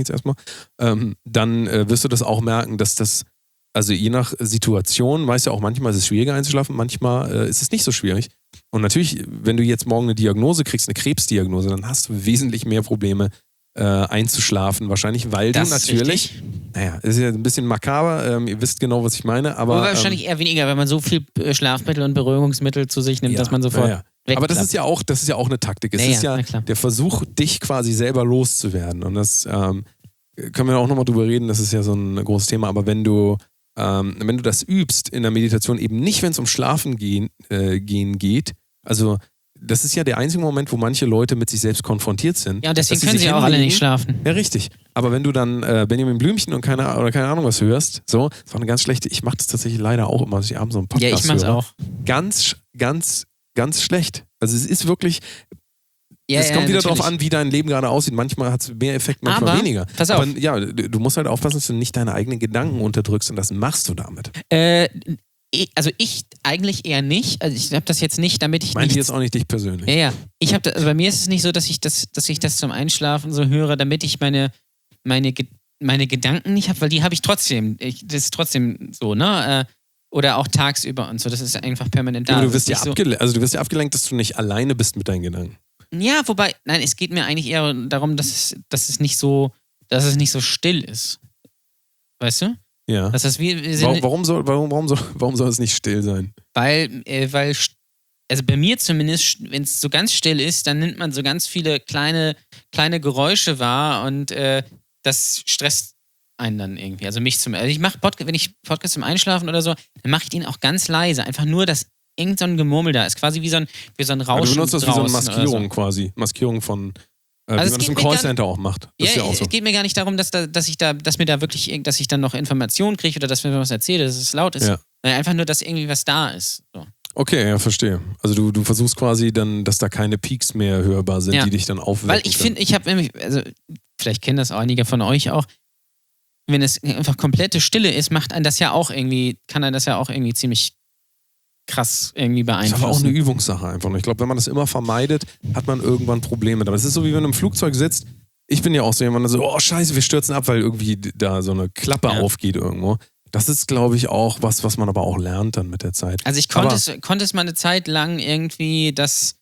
dann wirst du das auch merken, dass das, also je nach Situation, weißt du auch, manchmal ist es schwieriger einzuschlafen, manchmal ist es nicht so schwierig. Und natürlich, wenn du jetzt morgen eine Diagnose kriegst, eine Krebsdiagnose, dann hast du wesentlich mehr Probleme einzuschlafen, wahrscheinlich, weil das du natürlich, ist ja ein bisschen makaber, ihr wisst genau, was ich meine, aber wahrscheinlich eher weniger, wenn man so viel Schlafmittel und Beruhigungsmittel zu sich nimmt, dass man sofort aber das ist ja auch eine Taktik. Es ist ja der Versuch, dich quasi selber loszuwerden. Und das können wir auch nochmal drüber reden, das ist ja so ein großes Thema, aber wenn du das übst in der Meditation, eben nicht, wenn es um Schlafen gehen geht, also das ist ja der einzige Moment, wo manche Leute mit sich selbst konfrontiert sind. Ja, deswegen können sie ja auch alle nicht schlafen. Ja, richtig. Aber wenn du dann Benjamin Blümchen und keine Ahnung was hörst, so, das war eine ganz schlechte, ich mache das tatsächlich leider auch immer, dass ich abends so einen Podcast höre. Ja, ich mach's auch. Ganz, ganz, ganz schlecht. Also es ist wirklich, es kommt wieder darauf an, wie dein Leben gerade aussieht. Manchmal hat es mehr Effekt, manchmal weniger. Pass auf. Aber ja, du musst halt aufpassen, dass du nicht deine eigenen Gedanken unterdrückst und das machst du damit. Also ich eigentlich eher nicht. Also ich habe das jetzt nicht, damit ich meine jetzt auch nicht dich persönlich. Ja. Also bei mir ist es nicht so, dass ich das zum Einschlafen so höre, damit ich meine Gedanken nicht habe, weil die habe ich trotzdem. Das ist trotzdem so, ne? Oder auch tagsüber und so. Das ist einfach permanent da. Aber du wirst ja abgelenkt, dass du nicht alleine bist mit deinen Gedanken. Ja, wobei, nein, es geht mir eigentlich eher darum, dass es nicht so still ist. Weißt du? Ja. Das heißt, wir sind warum soll es nicht still sein? Weil, also bei mir zumindest, wenn es so ganz still ist, dann nimmt man so ganz viele kleine Geräusche wahr und das stresst einen dann irgendwie. Also mich ich mache wenn ich Podcast zum Einschlafen oder so, dann mache ich den auch ganz leise. Einfach nur, dass irgend so ein Gemurmel da ist. Quasi wie so ein Rauschen. Du benutzt das wie so eine Maskierung so. Quasi. Maskierung von wie also man das im Callcenter auch macht. Das ist ja auch so. Es geht mir gar nicht darum, dass ich dann noch Informationen kriege oder dass mir was erzähle, dass es laut ist. Ja. Einfach nur, dass irgendwie was da ist. So. Okay, ja, verstehe. Also du versuchst quasi dann, dass da keine Peaks mehr hörbar sind, die dich dann aufwecken. Weil ich finde, ich habe nämlich, also vielleicht kennen das einige von euch auch, wenn es einfach komplette Stille ist, kann einen das ja auch irgendwie ziemlich krass irgendwie beeinflussen. Das ist aber auch eine Übungssache einfach. Ich glaube, wenn man das immer vermeidet, hat man irgendwann Probleme. Aber es ist so, wie wenn du im Flugzeug sitzt. Ich bin ja auch so jemand, der so, oh scheiße, wir stürzen ab, weil irgendwie da so eine Klappe aufgeht irgendwo. Das ist, glaube ich, auch was man aber auch lernt dann mit der Zeit. Also ich konnte es mal eine Zeit lang irgendwie, dass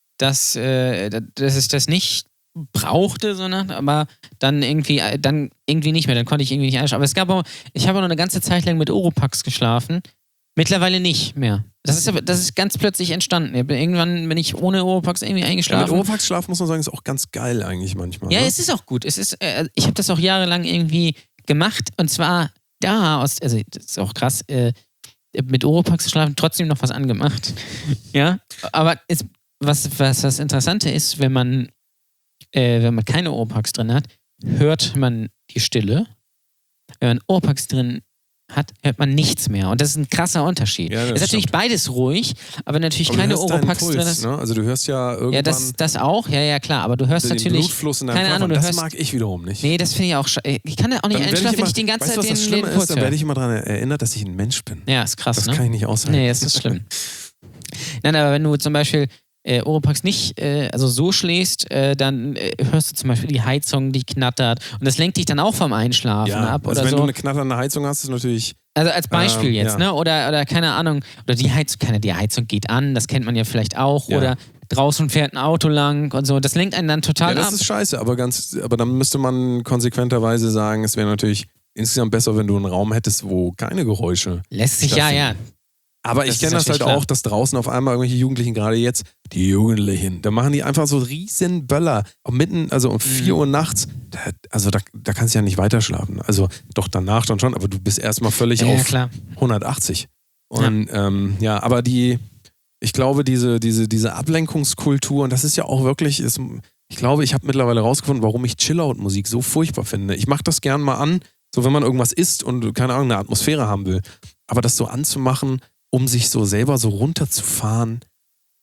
ich das nicht brauchte, aber dann irgendwie nicht mehr. Dann konnte ich irgendwie nicht einschlafen. Aber ich habe auch noch eine ganze Zeit lang mit Oropax geschlafen. Mittlerweile nicht mehr. Das ist ganz plötzlich entstanden. Irgendwann bin ich ohne Oropax irgendwie eingeschlafen. Ja, mit Oropax schlafen, muss man sagen, ist auch ganz geil eigentlich manchmal. Ja, ne? Es ist auch gut. Ich habe das auch jahrelang irgendwie gemacht und zwar das ist auch krass, mit Oropax zu schlafen, trotzdem noch was angemacht. Ja, aber was Interessante ist, wenn man keine Oropax drin hat, hört man die Stille. Wenn man Oropax drin hat, hört man nichts mehr. Und das ist ein krasser Unterschied. Ja, ist natürlich beides ruhig, aber natürlich keine Oropax drin ist. Ne? Also du hörst ja irgendwann... Ja, das auch, ja, klar, aber du hörst den natürlich... Blutfluss in deinem Körper. Das mag ich wiederum nicht. Nee, das finde ich auch... Ich kann da auch nicht einschlafen, wenn ich den ganzen Tag den Puls höre. Dann werde ich immer daran erinnert, dass ich ein Mensch bin. Ja, ist krass, das kann ich nicht aushalten. Nee, das ist schlimm. Nein, aber wenn du zum Beispiel Oropax nicht so schläfst, dann hörst du zum Beispiel die Heizung, die knattert. Und das lenkt dich dann auch vom Einschlafen ab. Also oder wenn so. du eine knatternde Heizung hast, ist natürlich... Also als Beispiel jetzt, ne? Oder keine Ahnung. Oder die Heizung geht an, das kennt man ja vielleicht auch. Ja. Oder draußen fährt ein Auto lang und so. Das lenkt einen dann total ab. Das ist scheiße, aber dann müsste man konsequenterweise sagen, es wäre natürlich insgesamt besser, wenn du einen Raum hättest, wo keine Geräusche lässt sich, ja. Aber ich kenne das halt auch, dass draußen auf einmal irgendwelche Jugendlichen, gerade jetzt, die Jugendlichen, da machen die einfach so riesen Böller. Auch mitten, also um 4 Uhr nachts, da kannst du ja nicht weiterschlafen. Also doch danach dann schon, aber du bist erstmal völlig auf 180. Und aber ich glaube, diese Ablenkungskultur, und das ist ja auch wirklich, ich glaube, ich habe mittlerweile rausgefunden, warum ich Chill-Out-Musik so furchtbar finde. Ich mache das gern mal an, so wenn man irgendwas isst und keine Ahnung, eine Atmosphäre haben will. Aber das so anzumachen, um sich so selber so runterzufahren,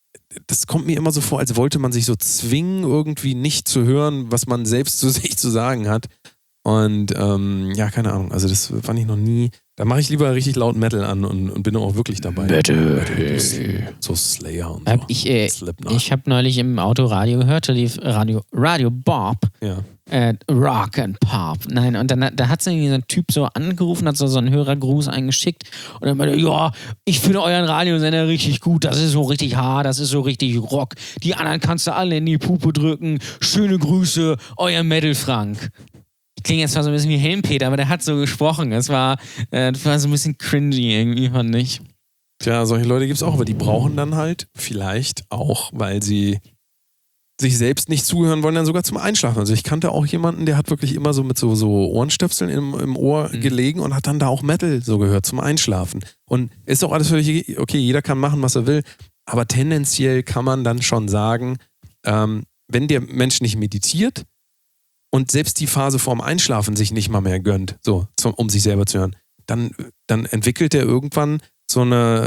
das kommt mir immer so vor, als wollte man sich so zwingen, irgendwie nicht zu hören, was man selbst zu sich zu sagen hat. Und keine Ahnung, also das fand ich noch nie. Da mache ich lieber richtig laut Metal an und bin auch wirklich dabei. Metal. So Slayer und so. Ich habe neulich im Autoradio gehört, da lief Radio Bob. Ja. Rock and Pop. Nein, und dann da hat so ein Typ so angerufen, hat so einen Hörergruß eingeschickt und dann meinte, ja, ich finde euren Radiosender richtig gut, das ist so richtig hart, das ist so richtig Rock. Die anderen kannst du alle in die Puppe drücken. Schöne Grüße, euer Metal Frank. Ich klinge jetzt zwar so ein bisschen wie Helmpeter, aber der hat so gesprochen. Das war so ein bisschen cringy irgendwie, fand ich. Tja, solche Leute gibt es auch, aber die brauchen dann halt vielleicht auch, weil sie sich selbst nicht zuhören wollen, dann sogar zum Einschlafen. Also ich kannte auch jemanden, der hat wirklich immer so mit so Ohrenstöpseln im Ohr gelegen und hat dann da auch Metal so gehört zum Einschlafen. Und ist auch alles völlig okay, jeder kann machen, was er will, aber tendenziell kann man dann schon sagen, wenn der Mensch nicht meditiert und selbst die Phase vorm Einschlafen sich nicht mal mehr gönnt, so, um sich selber zu hören, dann entwickelt er irgendwann so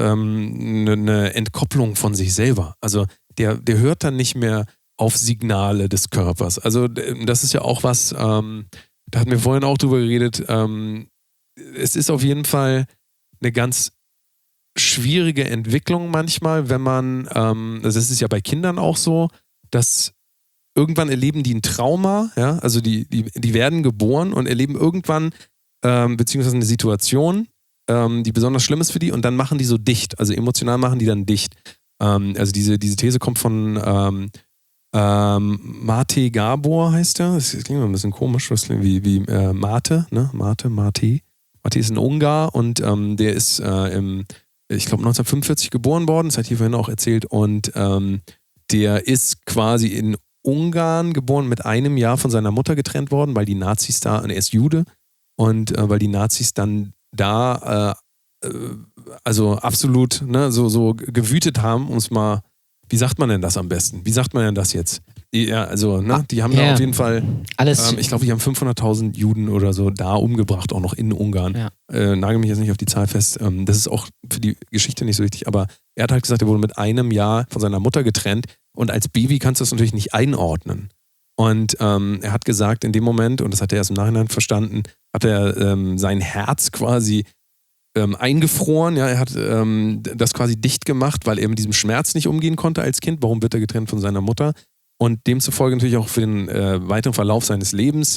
eine Entkopplung von sich selber. Also der hört dann nicht mehr auf Signale des Körpers. Also das ist ja auch was, da hatten wir vorhin auch drüber geredet, es ist auf jeden Fall eine ganz schwierige Entwicklung manchmal, wenn man, das ist ja bei Kindern auch so, dass irgendwann erleben die ein Trauma, ja, also die werden geboren und erleben irgendwann beziehungsweise eine Situation, die besonders schlimm ist für die und dann machen die so dicht, also emotional machen die dann dicht. Also diese These kommt von Mate Gabor heißt er. Das klingt immer ein bisschen komisch, das klingt wie Mate, ne? Mate. Mate ist ein Ungar und der ist ich glaube 1945 geboren worden, das hat hier vorhin auch erzählt und der ist quasi in Ungarn geboren, mit einem Jahr von seiner Mutter getrennt worden, weil die Nazis da, und er ist Jude und weil die Nazis dann da also absolut so gewütet haben, um es mal. Wie sagt man denn das am besten? Wie sagt man denn das jetzt? Ja, also, die haben da auf jeden Fall, alles. Ich glaube, die haben 500.000 Juden oder so da umgebracht, auch noch in Ungarn. Ja. Nagel mich jetzt nicht auf die Zahl fest. Das ist auch für die Geschichte nicht so wichtig, aber er hat halt gesagt, er wurde mit einem Jahr von seiner Mutter getrennt und als Baby kannst du das natürlich nicht einordnen. Und er hat gesagt, in dem Moment, und das hat er erst im Nachhinein verstanden, hat er sein Herz quasi eingefroren, ja, er hat das quasi dicht gemacht, weil er mit diesem Schmerz nicht umgehen konnte als Kind. Warum wird er getrennt von seiner Mutter? Und demzufolge natürlich auch für den weiteren Verlauf seines Lebens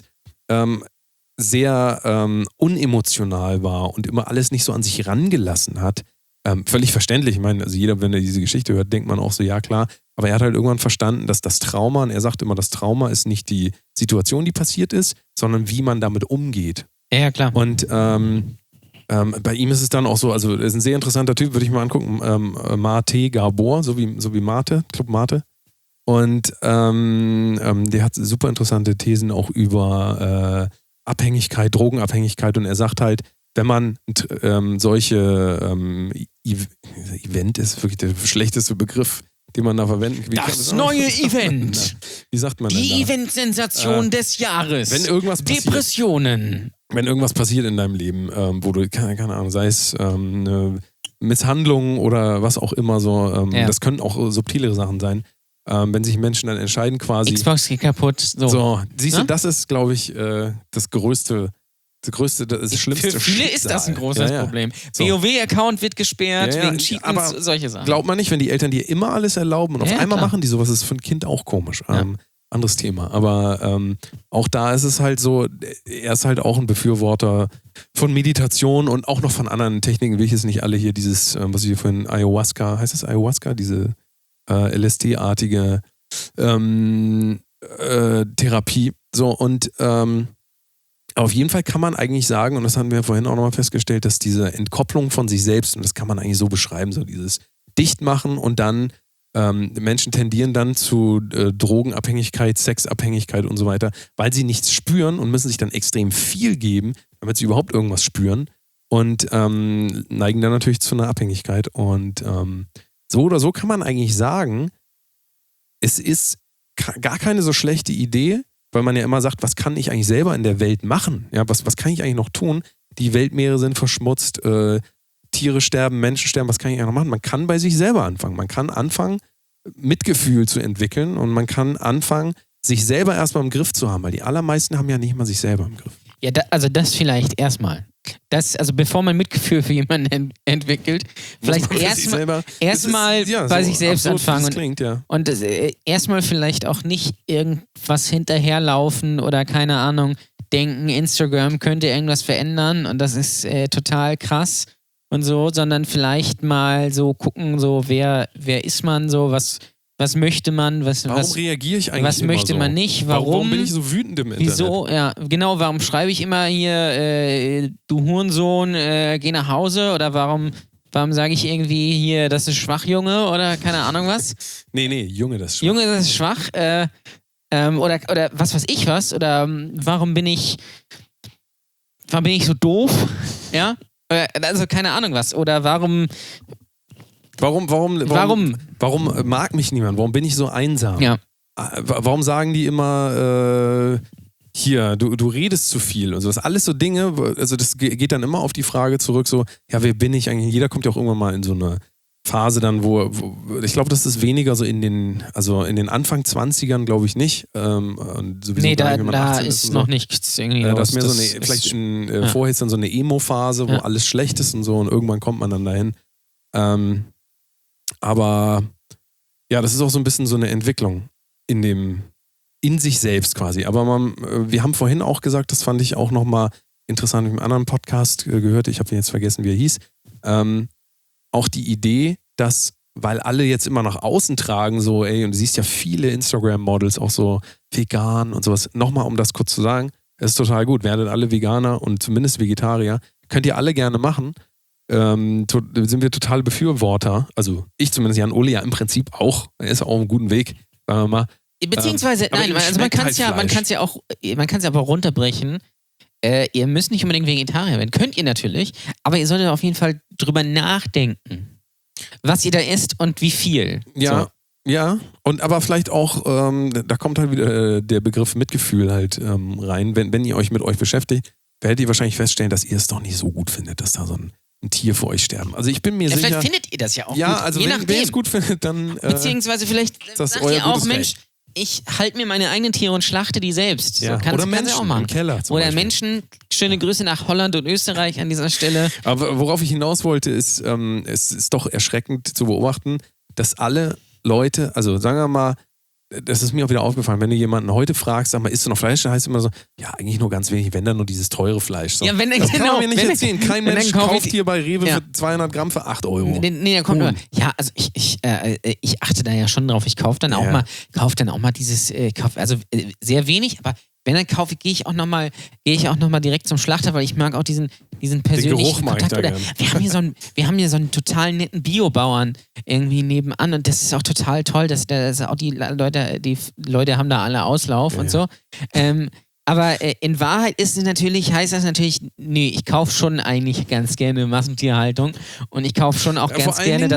sehr unemotional war und immer alles nicht so an sich rangelassen hat. Völlig verständlich, ich meine, also jeder, wenn er diese Geschichte hört, denkt man auch so, ja klar, aber er hat halt irgendwann verstanden, dass das Trauma, und er sagt immer, das Trauma ist nicht die Situation, die passiert ist, sondern wie man damit umgeht. Ja, klar. Und bei ihm ist es dann auch so, also er ist ein sehr interessanter Typ, würde ich mal angucken, Mate Gabor, so wie Mate, Club Mate. Und der hat super interessante Thesen auch über Abhängigkeit, Drogenabhängigkeit, und er sagt halt, wenn man solche Event ist wirklich der schlechteste Begriff, den man da verwenden kann. Das neue Event. Wie sagt man Die denn da? Event-Sensation des Jahres. Wenn irgendwas passiert. Depressionen. Wenn irgendwas passiert in deinem Leben, wo du, keine Ahnung, sei es eine Misshandlung oder was auch immer so, das können auch subtilere Sachen sein, wenn sich Menschen dann entscheiden quasi. Xbox geht kaputt. So siehst du, das ist, glaube ich, das Schlimmste. Für viele ist das ein großes Problem. So. WoW-Account wird gesperrt wegen Cheatens, solche Sachen. Glaubt man nicht, wenn die Eltern dir immer alles erlauben und auf einmal machen die sowas, ist für ein Kind auch komisch. Anderes Thema. Aber auch da ist es halt so, er ist halt auch ein Befürworter von Meditation und auch noch von anderen Techniken, will ich jetzt nicht alle hier, dieses, was ich hier vorhin, Ayahuasca, heißt das Ayahuasca? Diese LSD-artige Therapie. So, und auf jeden Fall kann man eigentlich sagen, und das haben wir vorhin auch nochmal festgestellt, dass diese Entkopplung von sich selbst, und das kann man eigentlich so beschreiben, so dieses Dichtmachen und dann Menschen tendieren dann zu Drogenabhängigkeit, Sexabhängigkeit und so weiter, weil sie nichts spüren und müssen sich dann extrem viel geben, damit sie überhaupt irgendwas spüren und neigen dann natürlich zu einer Abhängigkeit. Und so oder so kann man eigentlich sagen, es ist gar keine so schlechte Idee, weil man ja immer sagt, was kann ich eigentlich selber in der Welt machen? Ja, was kann ich eigentlich noch tun? Die Weltmeere sind verschmutzt, Tiere sterben, Menschen sterben, was kann ich eigentlich noch machen? Man kann bei sich selber anfangen. Man kann anfangen, Mitgefühl zu entwickeln und man kann anfangen, sich selber erstmal im Griff zu haben, weil die allermeisten haben ja nicht mal sich selber im Griff. Ja, also das vielleicht erstmal. Also bevor man Mitgefühl für jemanden entwickelt, vielleicht erstmal bei sich selbst anfangen. Klingt, ja. Und erstmal vielleicht auch nicht irgendwas hinterherlaufen oder keine Ahnung, denken, Instagram könnte irgendwas verändern und das ist total krass und so, sondern vielleicht mal so gucken, so wer ist man so, was möchte man, warum reagiere ich eigentlich was immer möchte so? man nicht, Warum bin ich so wütend im Internet? Wieso, ja, genau, warum schreibe ich immer hier, du Hurensohn, geh nach Hause oder warum sage ich irgendwie hier, das ist schwach, Junge oder keine Ahnung was? Nee, Junge, das ist schwach. Junge, das ist schwach, oder was weiß ich was, oder warum bin ich so doof, ja? Also keine Ahnung was, oder Warum mag mich niemand? Warum bin ich so einsam? Ja. Warum sagen die immer, hier, du redest zu viel und sowas? Alles so Dinge, also das geht dann immer auf die Frage zurück, so, ja, wer bin ich eigentlich? Jeder kommt ja auch irgendwann mal in so eine Phase dann, wo ich glaube, das ist weniger so in den Anfang 20ern, glaube ich nicht. Und sowieso nee, gar nicht, da ist noch nichts irgendwie. Das ist mehr so eine, vielleicht vorher ist dann so eine Emo-Phase, wo alles schlecht ist und so und irgendwann kommt man dann dahin. Aber ja, das ist auch so ein bisschen so eine Entwicklung in sich selbst quasi. Aber wir haben vorhin auch gesagt, das fand ich auch nochmal interessant, ich habe einen anderen Podcast gehört, ich habe jetzt vergessen, wie er hieß, auch die Idee, dass, weil alle jetzt immer nach außen tragen, so, und du siehst ja viele Instagram-Models auch so vegan und sowas. Nochmal, um das kurz zu sagen, es ist total gut, werdet alle Veganer und zumindest Vegetarier, könnt ihr alle gerne machen. Sind wir totale Befürworter, also ich zumindest, Jan Ole ja im Prinzip auch, er ist auch auf einem guten Weg, sagen wir mal. Beziehungsweise, nein, also man kann es ja aber runterbrechen. Ihr müsst nicht unbedingt Vegetarier werden, könnt ihr natürlich, aber ihr solltet auf jeden Fall drüber nachdenken, was ihr da isst und wie viel. Ja, so. Ja, und aber vielleicht auch, da kommt halt wieder der Begriff Mitgefühl halt rein, wenn ihr euch mit euch beschäftigt, werdet ihr wahrscheinlich feststellen, dass ihr es doch nicht so gut findet, dass da so ein Tier für euch sterben. Also ich bin mir sicher... Vielleicht findet ihr das ja auch ja, gut. Also je wenn ihr es gut findet, dann... Beziehungsweise vielleicht sagt ihr auch, Mensch, ich halte mir meine eigenen Tiere und schlachte die selbst. Ja. So, oder Menschen auch machen. im Keller zum Oder Beispiel. Menschen, schöne Grüße nach Holland und Österreich an dieser Stelle. Aber worauf ich hinaus wollte, ist, es ist doch erschreckend zu beobachten, dass alle Leute, also sagen wir mal, das ist mir auch wieder aufgefallen, wenn du jemanden heute fragst, sag mal, isst du noch Fleisch? Da heißt es immer so, ja, eigentlich nur ganz wenig, wenn dann nur dieses teure Fleisch. So. Ja, das kann man mir nicht erzählen. Kein Mensch kauft hier bei Rewe für 200 Gramm für 8 Euro. Nee, da kommt nur, ja, also ich achte da ja schon drauf. Ich kaufe dann auch mal dieses, also sehr wenig, aber wenn dann kaufe, gehe ich auch noch mal direkt zum Schlachter, weil ich mag auch diesen persönlichen Kontakt. Oder wir haben hier so einen total netten Biobauern irgendwie nebenan und das ist auch total toll, dass auch die Leute haben da alle Auslauf und so. Aber in Wahrheit heißt das natürlich, nee, ich kaufe schon eigentlich ganz gerne Massentierhaltung und ich kaufe schon auch ganz gerne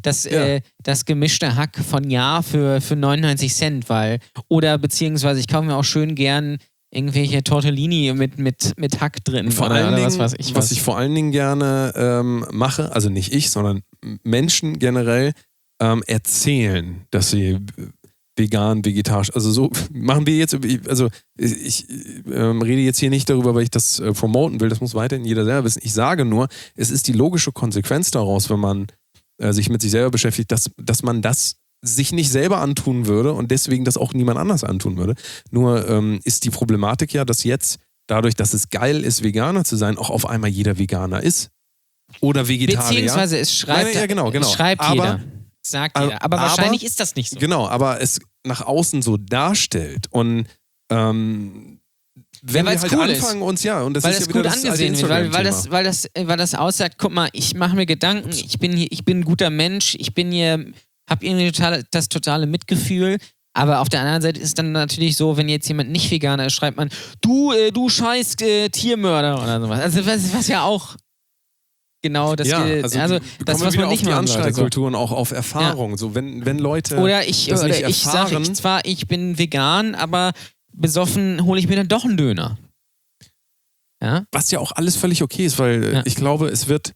das gemischte Hack von Jahr für 99 Cent, beziehungsweise ich kaufe mir auch schön gern irgendwelche Tortellini mit Hack drin. Was ich vor allen Dingen gerne mache, also nicht ich, sondern Menschen generell erzählen, dass sie vegan, vegetarisch, also so machen wir jetzt, also ich rede jetzt hier nicht darüber, weil ich das promoten will, das muss weiterhin jeder selber wissen. Ich sage nur, es ist die logische Konsequenz daraus, wenn man sich mit sich selber beschäftigt, dass man das sich nicht selber antun würde und deswegen das auch niemand anders antun würde. Nur ist die Problematik ja, dass jetzt dadurch, dass es geil ist, Veganer zu sein, auch auf einmal jeder Veganer ist. Oder Vegetarier. Beziehungsweise es schreibt, Es schreibt jeder. Sagt jeder. Aber wahrscheinlich ist das nicht so. Genau, aber es nach außen so darstellt und wenn wir halt cool anfangen uns, und das weil ist das ja wieder gut das angesehen wird, weil das aussagt, guck mal, ich mache mir Gedanken, ich bin ein guter Mensch, ich bin hier, habe irgendwie das totale Mitgefühl, aber auf der anderen Seite ist dann natürlich so, wenn jetzt jemand nicht Veganer ist, schreibt man, du scheiß Tiermörder oder sowas. Also was ja auch genau das das, was man nicht auf die Anschreikulturen, auch auf Erfahrung. So, wenn Leute ich sage zwar, ich bin vegan, aber besoffen hole ich mir dann doch einen Döner. Ja? Was ja auch alles völlig okay ist, weil ich glaube, es wird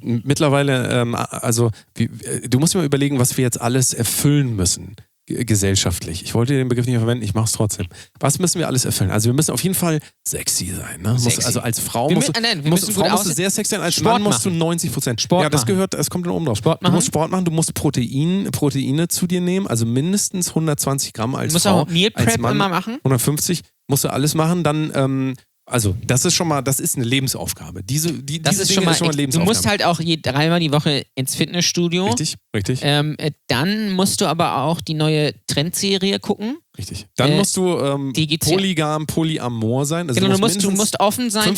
mittlerweile, du musst dir mal überlegen, was wir jetzt alles erfüllen müssen. Gesellschaftlich. Ich wollte den Begriff nicht verwenden, ich mache es trotzdem. Was müssen wir alles erfüllen? Also wir müssen auf jeden Fall sexy sein. Ne? Also als Frau musst du sehr sexy sein, als Mann musst du 90%. Sport das kommt dann oben drauf. Sport du musst Sport machen, du musst Proteine zu dir nehmen, also mindestens 120 Gramm als Frau. Du musst auch Meal Prep immer machen. 150 musst du alles machen, dann also, das ist eine Lebensaufgabe. Diese Dinge ist schon mal eine Lebensaufgabe. Du musst halt auch 3-mal die Woche ins Fitnessstudio. Richtig. Dann musst du aber auch die neue Trendserie gucken. Richtig. Dann musst du polyamor sein. Also genau, du musst offen sein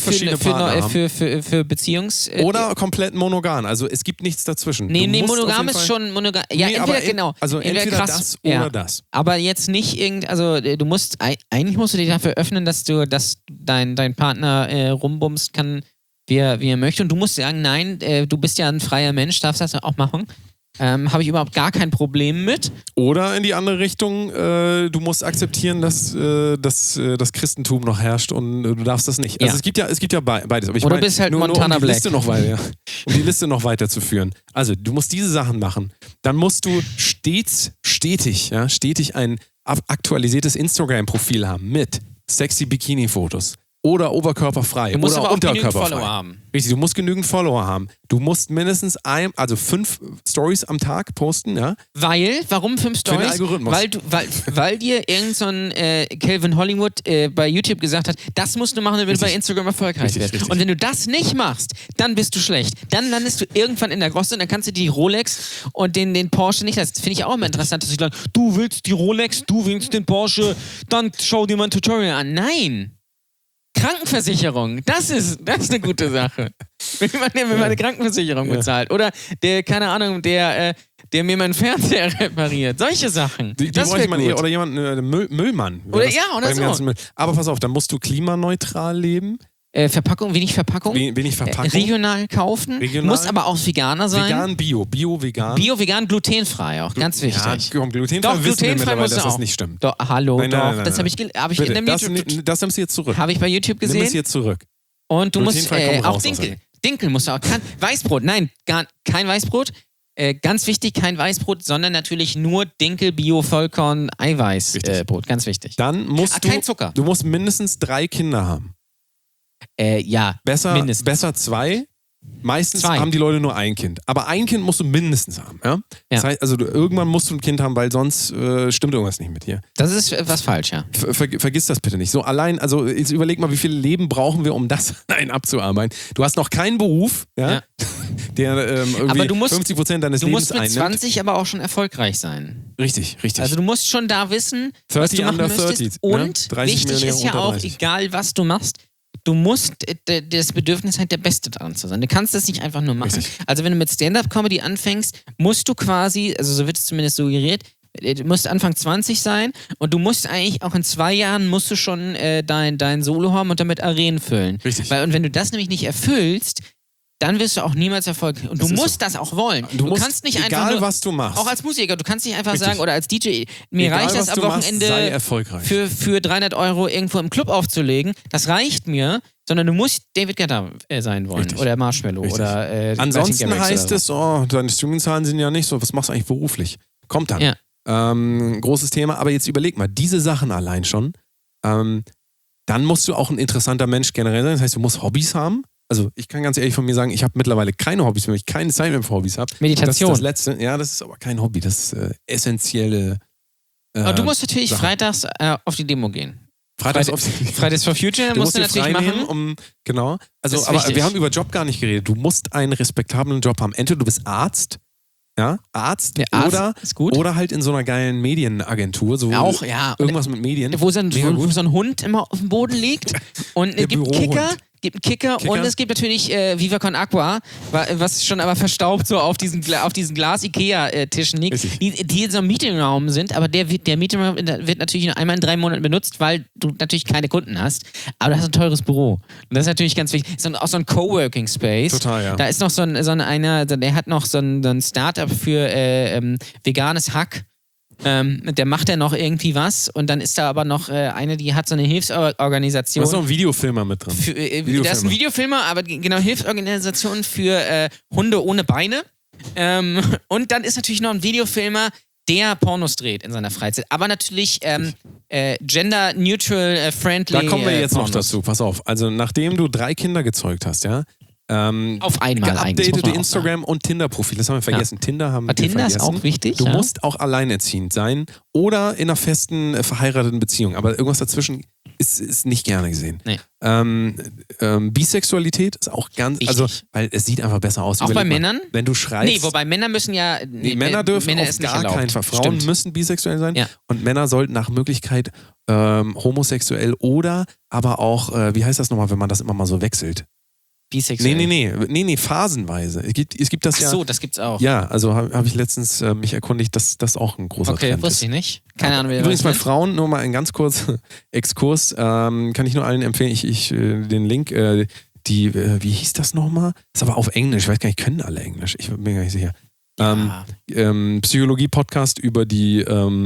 für Beziehungs... Oder komplett monogam. Also es gibt nichts dazwischen. Nee, monogam ist schon monogam. Ja, entweder entweder das oder das. Aber jetzt nicht eigentlich musst du dich dafür öffnen, dass dein Partner rumbummst kann, wie er möchte. Und du musst sagen, nein, du bist ja ein freier Mensch, darfst das auch machen. Habe ich überhaupt gar kein Problem mit. Oder in die andere Richtung, du musst akzeptieren, dass das Christentum noch herrscht und du darfst das nicht. Also es gibt ja beides. Aber oder du bist halt Montana Black. Um die Liste noch weiterzuführen. Also du musst diese Sachen machen. Dann musst du stetig ein aktualisiertes Instagram-Profil haben mit sexy Bikini-Fotos. Oder oberkörperfrei oder aber unterkörperfrei. Follower haben. Richtig, du musst genügend Follower haben. Du musst mindestens 5 Stories am Tag posten, ja? Warum 5 Stories? Für den Algorithmus. Weil dir irgend so ein Calvin Hollywood bei YouTube gesagt hat, das musst du machen, damit du bei Instagram erfolgreich wirst. Und wenn du das nicht machst, dann bist du schlecht. Dann landest du irgendwann in der Grosse und dann kannst du die Rolex und den Porsche nicht leisten. Das finde ich auch immer interessant, dass sie sagen, du willst die Rolex, du willst den Porsche, dann schau dir mal ein Tutorial an. Nein! Krankenversicherung, das ist eine gute Sache. Wenn man eine Krankenversicherung bezahlt. Oder der mir meinen Fernseher repariert. Solche Sachen. Das bräuchte man eher. Oder jemand, Müllmann. Oder so. Aber pass auf, dann musst du klimaneutral leben. Wenig Verpackung. Wenig Verpackung. Regional kaufen. Muss aber auch Veganer sein. Vegan, Bio-Vegan. Bio-Vegan, glutenfrei auch, ganz wichtig. Ja, glutenfrei wissen wir mittlerweile, dass das nicht stimmt. Doch, nein. Das habe ich in dem YouTube... Das nimmst du jetzt zurück. Habe ich bei YouTube gesehen. Nimm es jetzt zurück. Und du musst auch Dinkel. Dinkel musst du auch. Weißbrot, nein, kein Weißbrot. Ganz wichtig, kein Weißbrot, sondern natürlich nur Dinkel, Bio, Vollkorn, Eiweißbrot. Ganz wichtig. Dann musst kein Zucker. Du musst mindestens 3 Kinder haben. Mindestens. Besser 2. Meistens haben die Leute nur ein Kind. Aber ein Kind musst du mindestens haben. Ja? Das heißt, also irgendwann musst du ein Kind haben, weil sonst stimmt irgendwas nicht mit dir. Das ist was falsch, ja. Vergiss das bitte nicht. So allein, also jetzt überleg mal, wie viel Leben brauchen wir, um das allein abzuarbeiten. Du hast noch keinen Beruf, der irgendwie aber 50% deines Lebens einnimmt. Du musst mit 20 aber auch schon erfolgreich sein. Richtig. Also du musst schon da wissen, was du machen müsstest. 30, und wichtig ist ja auch, egal was du machst, du musst das Bedürfnis halt, der Beste daran zu sein. Du kannst das nicht einfach nur machen. Richtig. Also wenn du mit Stand-Up-Comedy anfängst, musst du quasi, also so wird es zumindest suggeriert, du musst Anfang 20 sein und du musst eigentlich auch in 2 Jahren musst du schon dein Solo haben und damit Arenen füllen. Richtig. Und wenn du das nämlich nicht erfüllst, dann wirst du auch niemals erfolgreich. Und du musst das auch wollen. Du kannst nicht einfach egal nur, was du machst. Auch als Musiker, du kannst nicht einfach sagen, oder als DJ, mir egal, reicht das am Wochenende für 300 € irgendwo im Club aufzulegen. Das reicht mir, sondern du musst David Guetta sein wollen. Richtig. Oder Marshmallow. Richtig. Oder ansonsten heißt es, deine Streaming-Zahlen sind ja nicht so, was machst du eigentlich beruflich? Kommt dann. Ja. Großes Thema, aber jetzt überleg mal, diese Sachen allein schon, dann musst du auch ein interessanter Mensch generell sein. Das heißt, du musst Hobbys haben. Also ich kann ganz ehrlich von mir sagen, ich habe mittlerweile keine Hobbys mehr, weil ich keine Zeit mehr für Hobbys habe. Meditation. Das ist das Letzte. Ja, das ist aber kein Hobby, das ist essentielle aber du musst natürlich freitags auf die Demo gehen. Fridays for Future musst du natürlich machen. Genau. Also, aber wir haben über Job gar nicht geredet. Du musst einen respektablen Job haben. Entweder du bist Arzt, Arzt oder halt in so einer geilen Medienagentur. So auch, ja. Irgendwas mit Medien. Wo so ein Hund immer auf dem Boden liegt und es gibt einen Kicker und es gibt natürlich Viva Con Aqua, was schon aber verstaubt so auf diesen Glas-Ikea-Tischen liegt, die in so einem Meetingraum sind, aber der Meetingraum wird natürlich nur einmal in 3 Monaten benutzt, weil du natürlich keine Kunden hast, aber du hast ein teures Büro. Und das ist natürlich ganz wichtig. Auch so ein Coworking-Space. Total, ja. Da ist noch so einer, der hat noch so ein Startup für veganes Hack. Der macht ja noch irgendwie was und dann ist da aber noch eine, die hat so eine Hilfsorganisation. Da ist noch ein Videofilmer mit drin. Da ist ein Videofilmer, aber genau Hilfsorganisation für Hunde ohne Beine. Und dann ist natürlich noch ein Videofilmer, der Pornos dreht in seiner Freizeit. Aber natürlich gender-neutral, friendly. Da kommen wir jetzt Pornos. noch dazu, pass auf. Also nachdem du 3 Kinder gezeugt hast, ja, auf einmal eigentlich. Geupdatete Instagram- und Tinder-Profil. Das haben wir vergessen. Tinder haben wir Tinder vergessen. ist auch wichtig. Du musst auch alleinerziehend sein oder in einer festen, verheirateten Beziehung. Aber irgendwas dazwischen ist nicht gerne gesehen. Nee. Bisexualität ist auch ganz, Wichtig. also, weil es sieht einfach besser aus. Auch bei Überleg mal, Männern? wenn du schreibst. Nee, wobei Männer müssen ja. Männer dürfen Männer auf ist nicht gar erlaubt. keinen Fall. Frauen Stimmt. müssen bisexuell sein Ja. und Männer sollten nach Möglichkeit homosexuell oder aber auch, wie heißt das nochmal, wenn man das immer mal so wechselt? Bisexuell. Nee, phasenweise. Es gibt das Ach ja. so, das gibt's auch. Ja, also hab ich letztens mich erkundigt, dass das auch ein großer Okay, Trend ist. wusste ich nicht. Keine Ahnung, wer Übrigens das bei ist. Frauen, nur mal ein ganz kurzer Exkurs, kann ich nur allen empfehlen, ich den Link, wie hieß das nochmal? Ist aber auf Englisch, ich weiß gar nicht, können alle Englisch, ich bin mir gar nicht sicher. Psychologie-Podcast über die,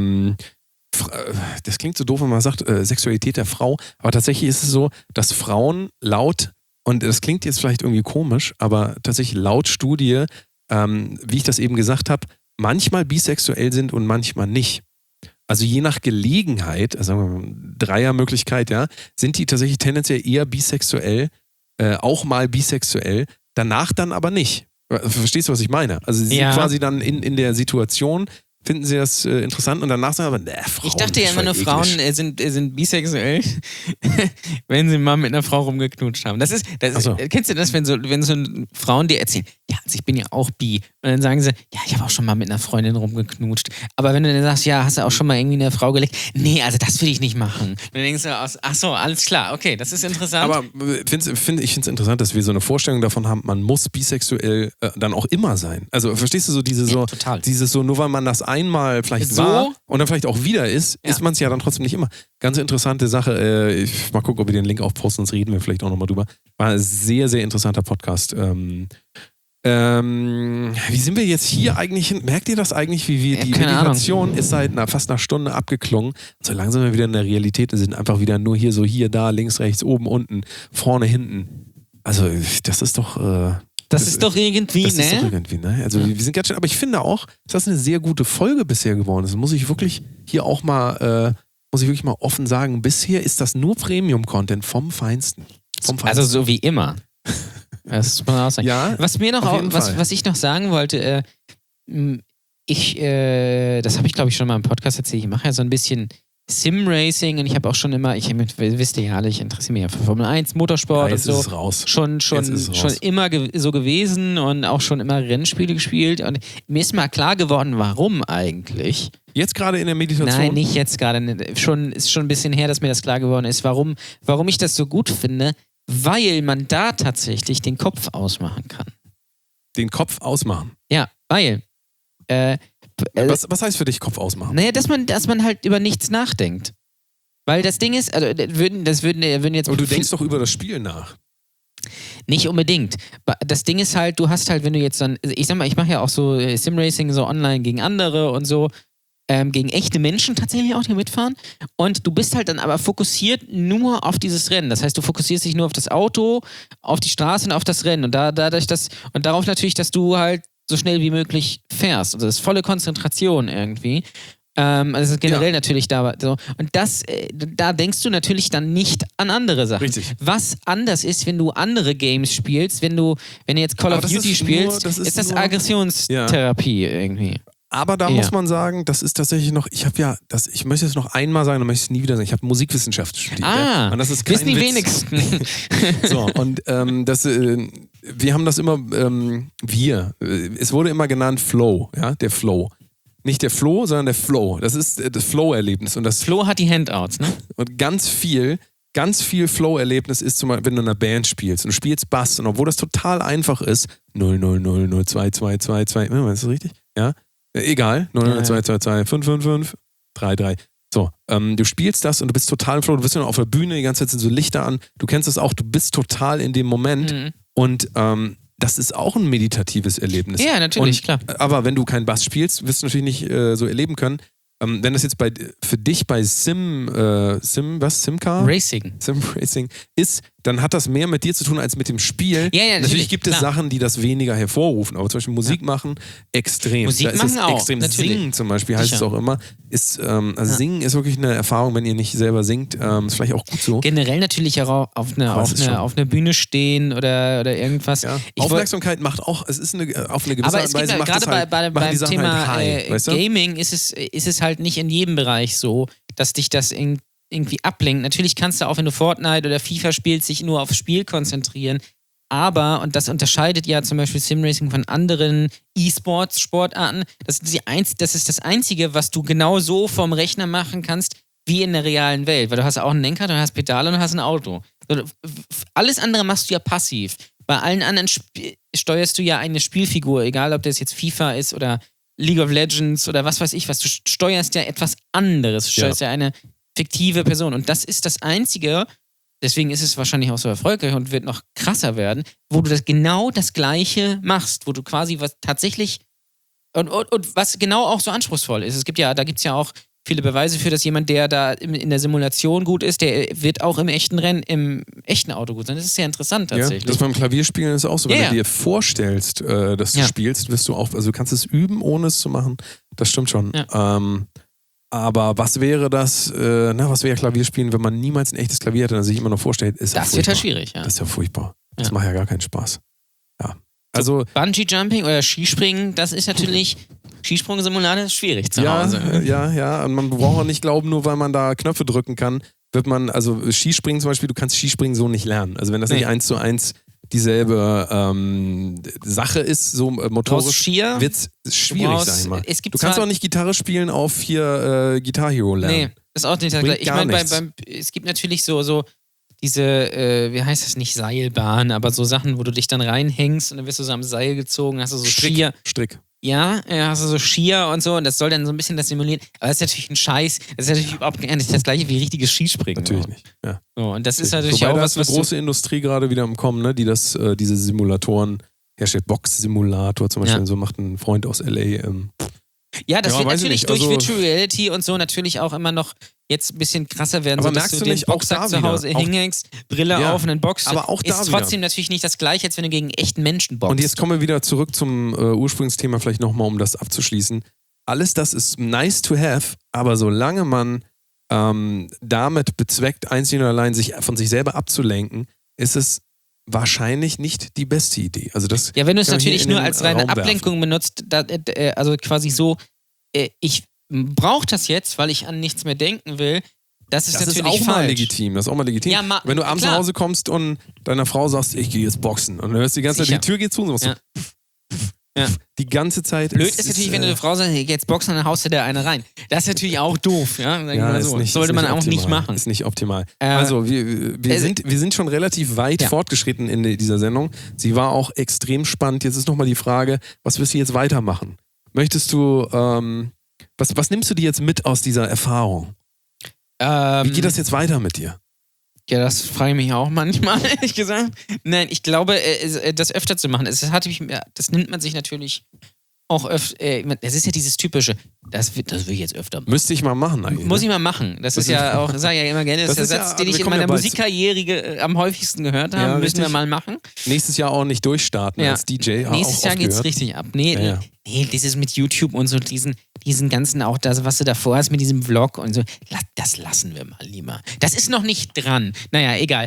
das klingt so doof, wenn man sagt, Sexualität der Frau, aber tatsächlich ist es so, dass Frauen laut, und das klingt jetzt vielleicht irgendwie komisch, aber tatsächlich laut Studie, wie ich das eben gesagt habe, manchmal bisexuell sind und manchmal nicht. Also je nach Gelegenheit, also Dreiermöglichkeit, ja, sind die tatsächlich tendenziell eher bisexuell, auch mal bisexuell, danach dann aber nicht. Verstehst du, was ich meine? Also sie sind quasi dann in der Situation, finden sie das interessant und danach sagen aber, Frauen. Ich dachte ja immer nur, Frauen sind bisexuell, wenn sie mal mit einer Frau rumgeknutscht haben. Kennst du das, wenn so Frauen dir erzählen, ja, also ich bin ja auch bi. Und dann sagen sie, ja, ich habe auch schon mal mit einer Freundin rumgeknutscht. Aber wenn du dann sagst, ja, hast du auch schon mal irgendwie eine Frau gelegt? Nee, also das will ich nicht machen. Und dann denkst du, ach so, alles klar, okay, das ist interessant. Aber ich finde es interessant, dass wir so eine Vorstellung davon haben, man muss bisexuell dann auch immer sein. Also verstehst du so dieses so, nur weil man das einmal vielleicht war und dann vielleicht auch wieder ist man es ja dann trotzdem nicht immer. Ganz interessante Sache. Mal gucken, ob wir den Link aufposten, sonst reden wir vielleicht auch nochmal drüber. War ein sehr, sehr interessanter Podcast. Wie sind wir jetzt hier eigentlich hin? Merkt ihr das eigentlich, wie wir die Meditation ist seit fast einer Stunde abgeklungen. So langsam wir wieder in der Realität sind, einfach wieder nur hier, so hier, da, links, rechts, oben, unten, vorne, hinten. Also das ist doch... Das ist doch irgendwie, das ist doch irgendwie, ne? Also wir sind ganz schön, aber ich finde auch, dass das eine sehr gute Folge bisher geworden ist. Muss ich wirklich hier auch mal, offen sagen, bisher ist das nur Premium-Content vom Feinsten. Also so wie immer. Das muss man auch sagen. Ja, was mir noch was ich noch sagen wollte, das habe ich glaube ich schon mal im Podcast erzählt, ich mache ja so ein bisschen Sim-Racing und ich habe auch schon immer, wisst ihr ja alle, ich interessiere mich ja für Formel 1, Motorsport und so. Ist es raus. Schon immer so gewesen und auch schon immer Rennspiele gespielt und mir ist mal klar geworden, warum eigentlich. Jetzt gerade in der Meditation? Nein, nicht jetzt gerade. Ist schon ein bisschen her, dass mir das klar geworden ist, warum ich das so gut finde, weil man da tatsächlich den Kopf ausmachen kann. Den Kopf ausmachen? Ja, weil was heißt für dich Kopf ausmachen? Naja, dass man halt über nichts nachdenkt. Weil das Ding ist, also würden jetzt... Aber du denkst doch über das Spiel nach. Nicht unbedingt. Das Ding ist halt, du hast halt, wenn du jetzt dann... Ich sag mal, ich mache ja auch so Sim-Racing so online gegen andere und so, gegen echte Menschen tatsächlich auch, die mitfahren. Und du bist halt dann aber fokussiert nur auf dieses Rennen. Das heißt, du fokussierst dich nur auf das Auto, auf die Straße und auf das Rennen. Und darauf natürlich, dass du halt so schnell wie möglich fährst. Also das ist volle Konzentration irgendwie. Also das ist generell natürlich da so. Und da denkst du natürlich dann nicht an andere Sachen. Richtig. Was anders ist, wenn du andere Games spielst, wenn du jetzt Call of Duty spielst, ist das Aggressionstherapie irgendwie. Aber da muss man sagen, das ist tatsächlich noch, ich möchte es noch einmal sagen, dann möchte ich es nie wieder sagen, ich habe Musikwissenschaft studiert. Und das ist kein wissen die Witz. wenigsten. So, und wir haben das immer, es wurde immer genannt Flow, ja, der Flow. Nicht der Flow, sondern der Flow. Das ist das Flow-Erlebnis. Und das Flo hat die Handouts, ne? Und ganz viel Flow-Erlebnis ist zum Beispiel, wenn du in einer Band spielst und du spielst Bass und obwohl das total einfach ist, 0, 0, 0, 0, 2, 2, 2, 2, ist das richtig? Ja? Egal, 0, 0, 2, 2, 2, 5, 5, 5, 3, 3. So, du spielst das und du bist total im Flow, du bist ja noch auf der Bühne, die ganze Zeit sind so Lichter an, du kennst das auch, du bist total in dem Moment und das ist auch ein meditatives Erlebnis. Ja, natürlich, klar. Aber wenn du keinen Bass spielst, wirst du natürlich nicht so erleben können. wenn das jetzt für dich bei Simcar? Racing. Sim Racing ist, dann hat das mehr mit dir zu tun als mit dem Spiel. Ja, natürlich gibt es klar. Sachen, die das weniger hervorrufen, aber zum Beispiel Musik machen, extrem. Musik da ist machen es auch, extrem. natürlich. Singen zum Beispiel heißt es auch immer. Singen ist wirklich eine Erfahrung, wenn ihr nicht selber singt, ist vielleicht auch gut so. Generell natürlich auch auf einer Bühne stehen oder irgendwas. Ja. Aufmerksamkeit macht auch, es ist auf eine gewisse aber Art und Weise, macht gerade beim Thema high, weißt du? Gaming ist es halt nicht in jedem Bereich so, dass dich das irgendwie ablenkt. Natürlich kannst du auch, wenn du Fortnite oder FIFA spielst, dich nur aufs Spiel konzentrieren. Aber, und das unterscheidet ja zum Beispiel Simracing von anderen E-Sports-Sportarten, das ist das Einzige, was du genau so vom Rechner machen kannst, wie in der realen Welt. Weil du hast auch einen Lenker, du hast Pedale und du hast ein Auto. Alles andere machst du ja passiv. Bei allen anderen steuerst du ja eine Spielfigur, egal ob das jetzt FIFA ist oder League of Legends oder was weiß ich was. Du steuerst ja etwas anderes. Du steuerst ja eine fiktive Person. Und das ist das Einzige, deswegen ist es wahrscheinlich auch so erfolgreich und wird noch krasser werden, wo du genau das Gleiche machst, wo du quasi was tatsächlich und was genau auch so anspruchsvoll ist. Da gibt es ja auch viele Beweise für, dass jemand, der da in der Simulation gut ist, der wird auch im echten Rennen, im echten Auto gut sein. Das ist sehr interessant tatsächlich. Ja, das beim Klavierspielen ist auch so. Wenn du dir vorstellst, dass du spielst, wirst du auch, also du kannst es üben, ohne es zu machen. Das stimmt schon. Ja. Aber was wäre was wäre Klavierspielen, wenn man niemals ein echtes Klavier hat und sich immer noch vorstellt, ist ja furchtbar. Das wird halt schwierig, ja. Das ist ja furchtbar. Das macht ja gar keinen Spaß. Ja. Also Bungee-Jumping oder Skispringen, das ist natürlich, Skisprung-Simulator ist schwierig zu Hause. Ja. Und man braucht auch nicht glauben, nur weil man da Knöpfe drücken kann, also Skispringen zum Beispiel, du kannst Skispringen so nicht lernen. Also wenn das nicht 1:1 dieselbe Sache ist, so motorisch, wird es schwierig, sag ich mal. Du kannst auch nicht Gitarre spielen auf hier Guitar Hero lernen. Nee, das ist auch nicht das Gleiche. Ich meine, es gibt natürlich so diese, wie heißt das, nicht Seilbahn, aber so Sachen, wo du dich dann reinhängst und dann wirst du so am Seil gezogen, hast du so Skier. Strick. Ja, hast du so Skier und so und das soll dann so ein bisschen das simulieren. Aber das ist natürlich ein Scheiß. Das ist natürlich überhaupt nicht das gleiche wie richtiges Skispringen. Natürlich nicht, ja. So, und das ist natürlich auch was, eine große Industrie gerade wieder im Kommen, ne, die diese Simulatoren herstellt. Box-Simulator zum Beispiel, so macht ein Freund aus L.A. Ja, das wird natürlich durch Virtual Reality und so natürlich auch immer noch jetzt ein bisschen krasser werden, so dass du den Boxsack zu Hause hinhängst, Brille auf und dann boxst. Aber auch da ist trotzdem natürlich nicht das Gleiche, als wenn du gegen echten Menschen boxst. Und jetzt kommen wir wieder zurück zum Ursprungsthema, vielleicht nochmal, um das abzuschließen. Alles das ist nice to have, aber solange man damit bezweckt, einzig und allein von sich selber abzulenken, ist es wahrscheinlich nicht die beste Idee. Also das wenn du es natürlich nur als reine Ablenkung benutzt, also quasi so, ich brauche das jetzt, weil ich an nichts mehr denken will, das ist natürlich auch falsch. Mal legitim. Das ist auch mal legitim. Ja, wenn du abends nach Hause kommst und deiner Frau sagst, ich gehe jetzt boxen und dann hörst du die ganze Zeit, die Tür geht zu und so. Ja. Die ganze Zeit. Blöd ist natürlich, wenn du eine Frau sagst, ich geh jetzt boxen, dann haust du da eine rein. Das ist natürlich auch doof. Ja? So. Das sollte man auch nicht machen. Ist nicht optimal. Also, wir sind schon relativ weit fortgeschritten in dieser Sendung. Sie war auch extrem spannend. Jetzt ist nochmal die Frage, was wirst du jetzt weitermachen? Möchtest du, was nimmst du dir jetzt mit aus dieser Erfahrung? Wie geht das jetzt weiter mit dir? Ja, das frage ich mich auch manchmal, ehrlich gesagt. Nein, ich glaube, das öfter zu machen, das nimmt man sich natürlich auch öfter. Das ist ja dieses typische, das will ich jetzt öfter machen. Müsste ich mal machen eigentlich. Muss ich mal machen. Das ist ja auch, sage ich ja immer gerne, das ist der Satz, den ich in meiner Musikkarriere am häufigsten gehört habe. Müssen wir mal machen. Nächstes Jahr auch nicht durchstarten als DJ. Nächstes Jahr geht's richtig ab. Nee, dieses mit YouTube und so, diesen ganzen, auch das, was du davor hast mit diesem Vlog und so, das lassen wir mal lieber. Das ist noch nicht dran. Naja, egal.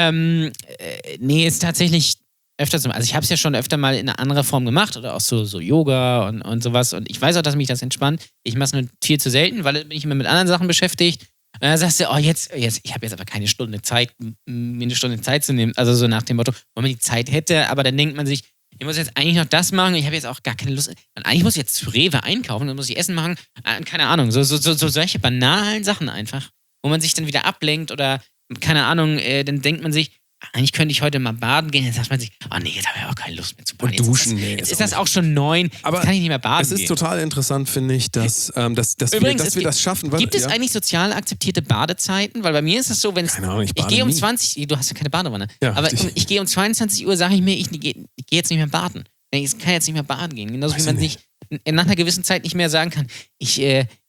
Ist tatsächlich öfter so. Also ich habe es ja schon öfter mal in einer anderen Form gemacht oder auch so Yoga und sowas und ich weiß auch, dass mich das entspannt. Ich mache es nur viel zu selten, weil bin ich immer mit anderen Sachen beschäftigt. Und dann sagst du, jetzt, ich habe jetzt aber keine Stunde Zeit, mir eine Stunde Zeit zu nehmen. Also so nach dem Motto, wenn man die Zeit hätte, aber dann denkt man sich, ich muss jetzt eigentlich noch das machen, ich habe jetzt auch gar keine Lust. Und eigentlich muss ich jetzt zu Rewe einkaufen, dann muss ich Essen machen, keine Ahnung, so solche banalen Sachen einfach, wo man sich dann wieder ablenkt oder, keine Ahnung, dann denkt man sich, eigentlich könnte ich heute mal baden gehen, dann sagt man sich, jetzt habe ich aber keine Lust mehr zu baden. Und duschen, jetzt ist das auch schon 9, aber jetzt kann ich nicht mehr baden gehen. Es ist total interessant, finde ich, dass wir das schaffen. Gibt es eigentlich sozial akzeptierte Badezeiten? Weil bei mir ist es so, wenn ich gehe um 20, du hast ja keine Badewanne, aber ich gehe um 22 Uhr, sage ich mir, ich gehe jetzt nicht mehr baden. Ich kann jetzt nicht mehr baden gehen. Genauso wie man sich nach einer gewissen Zeit nicht mehr sagen kann, ich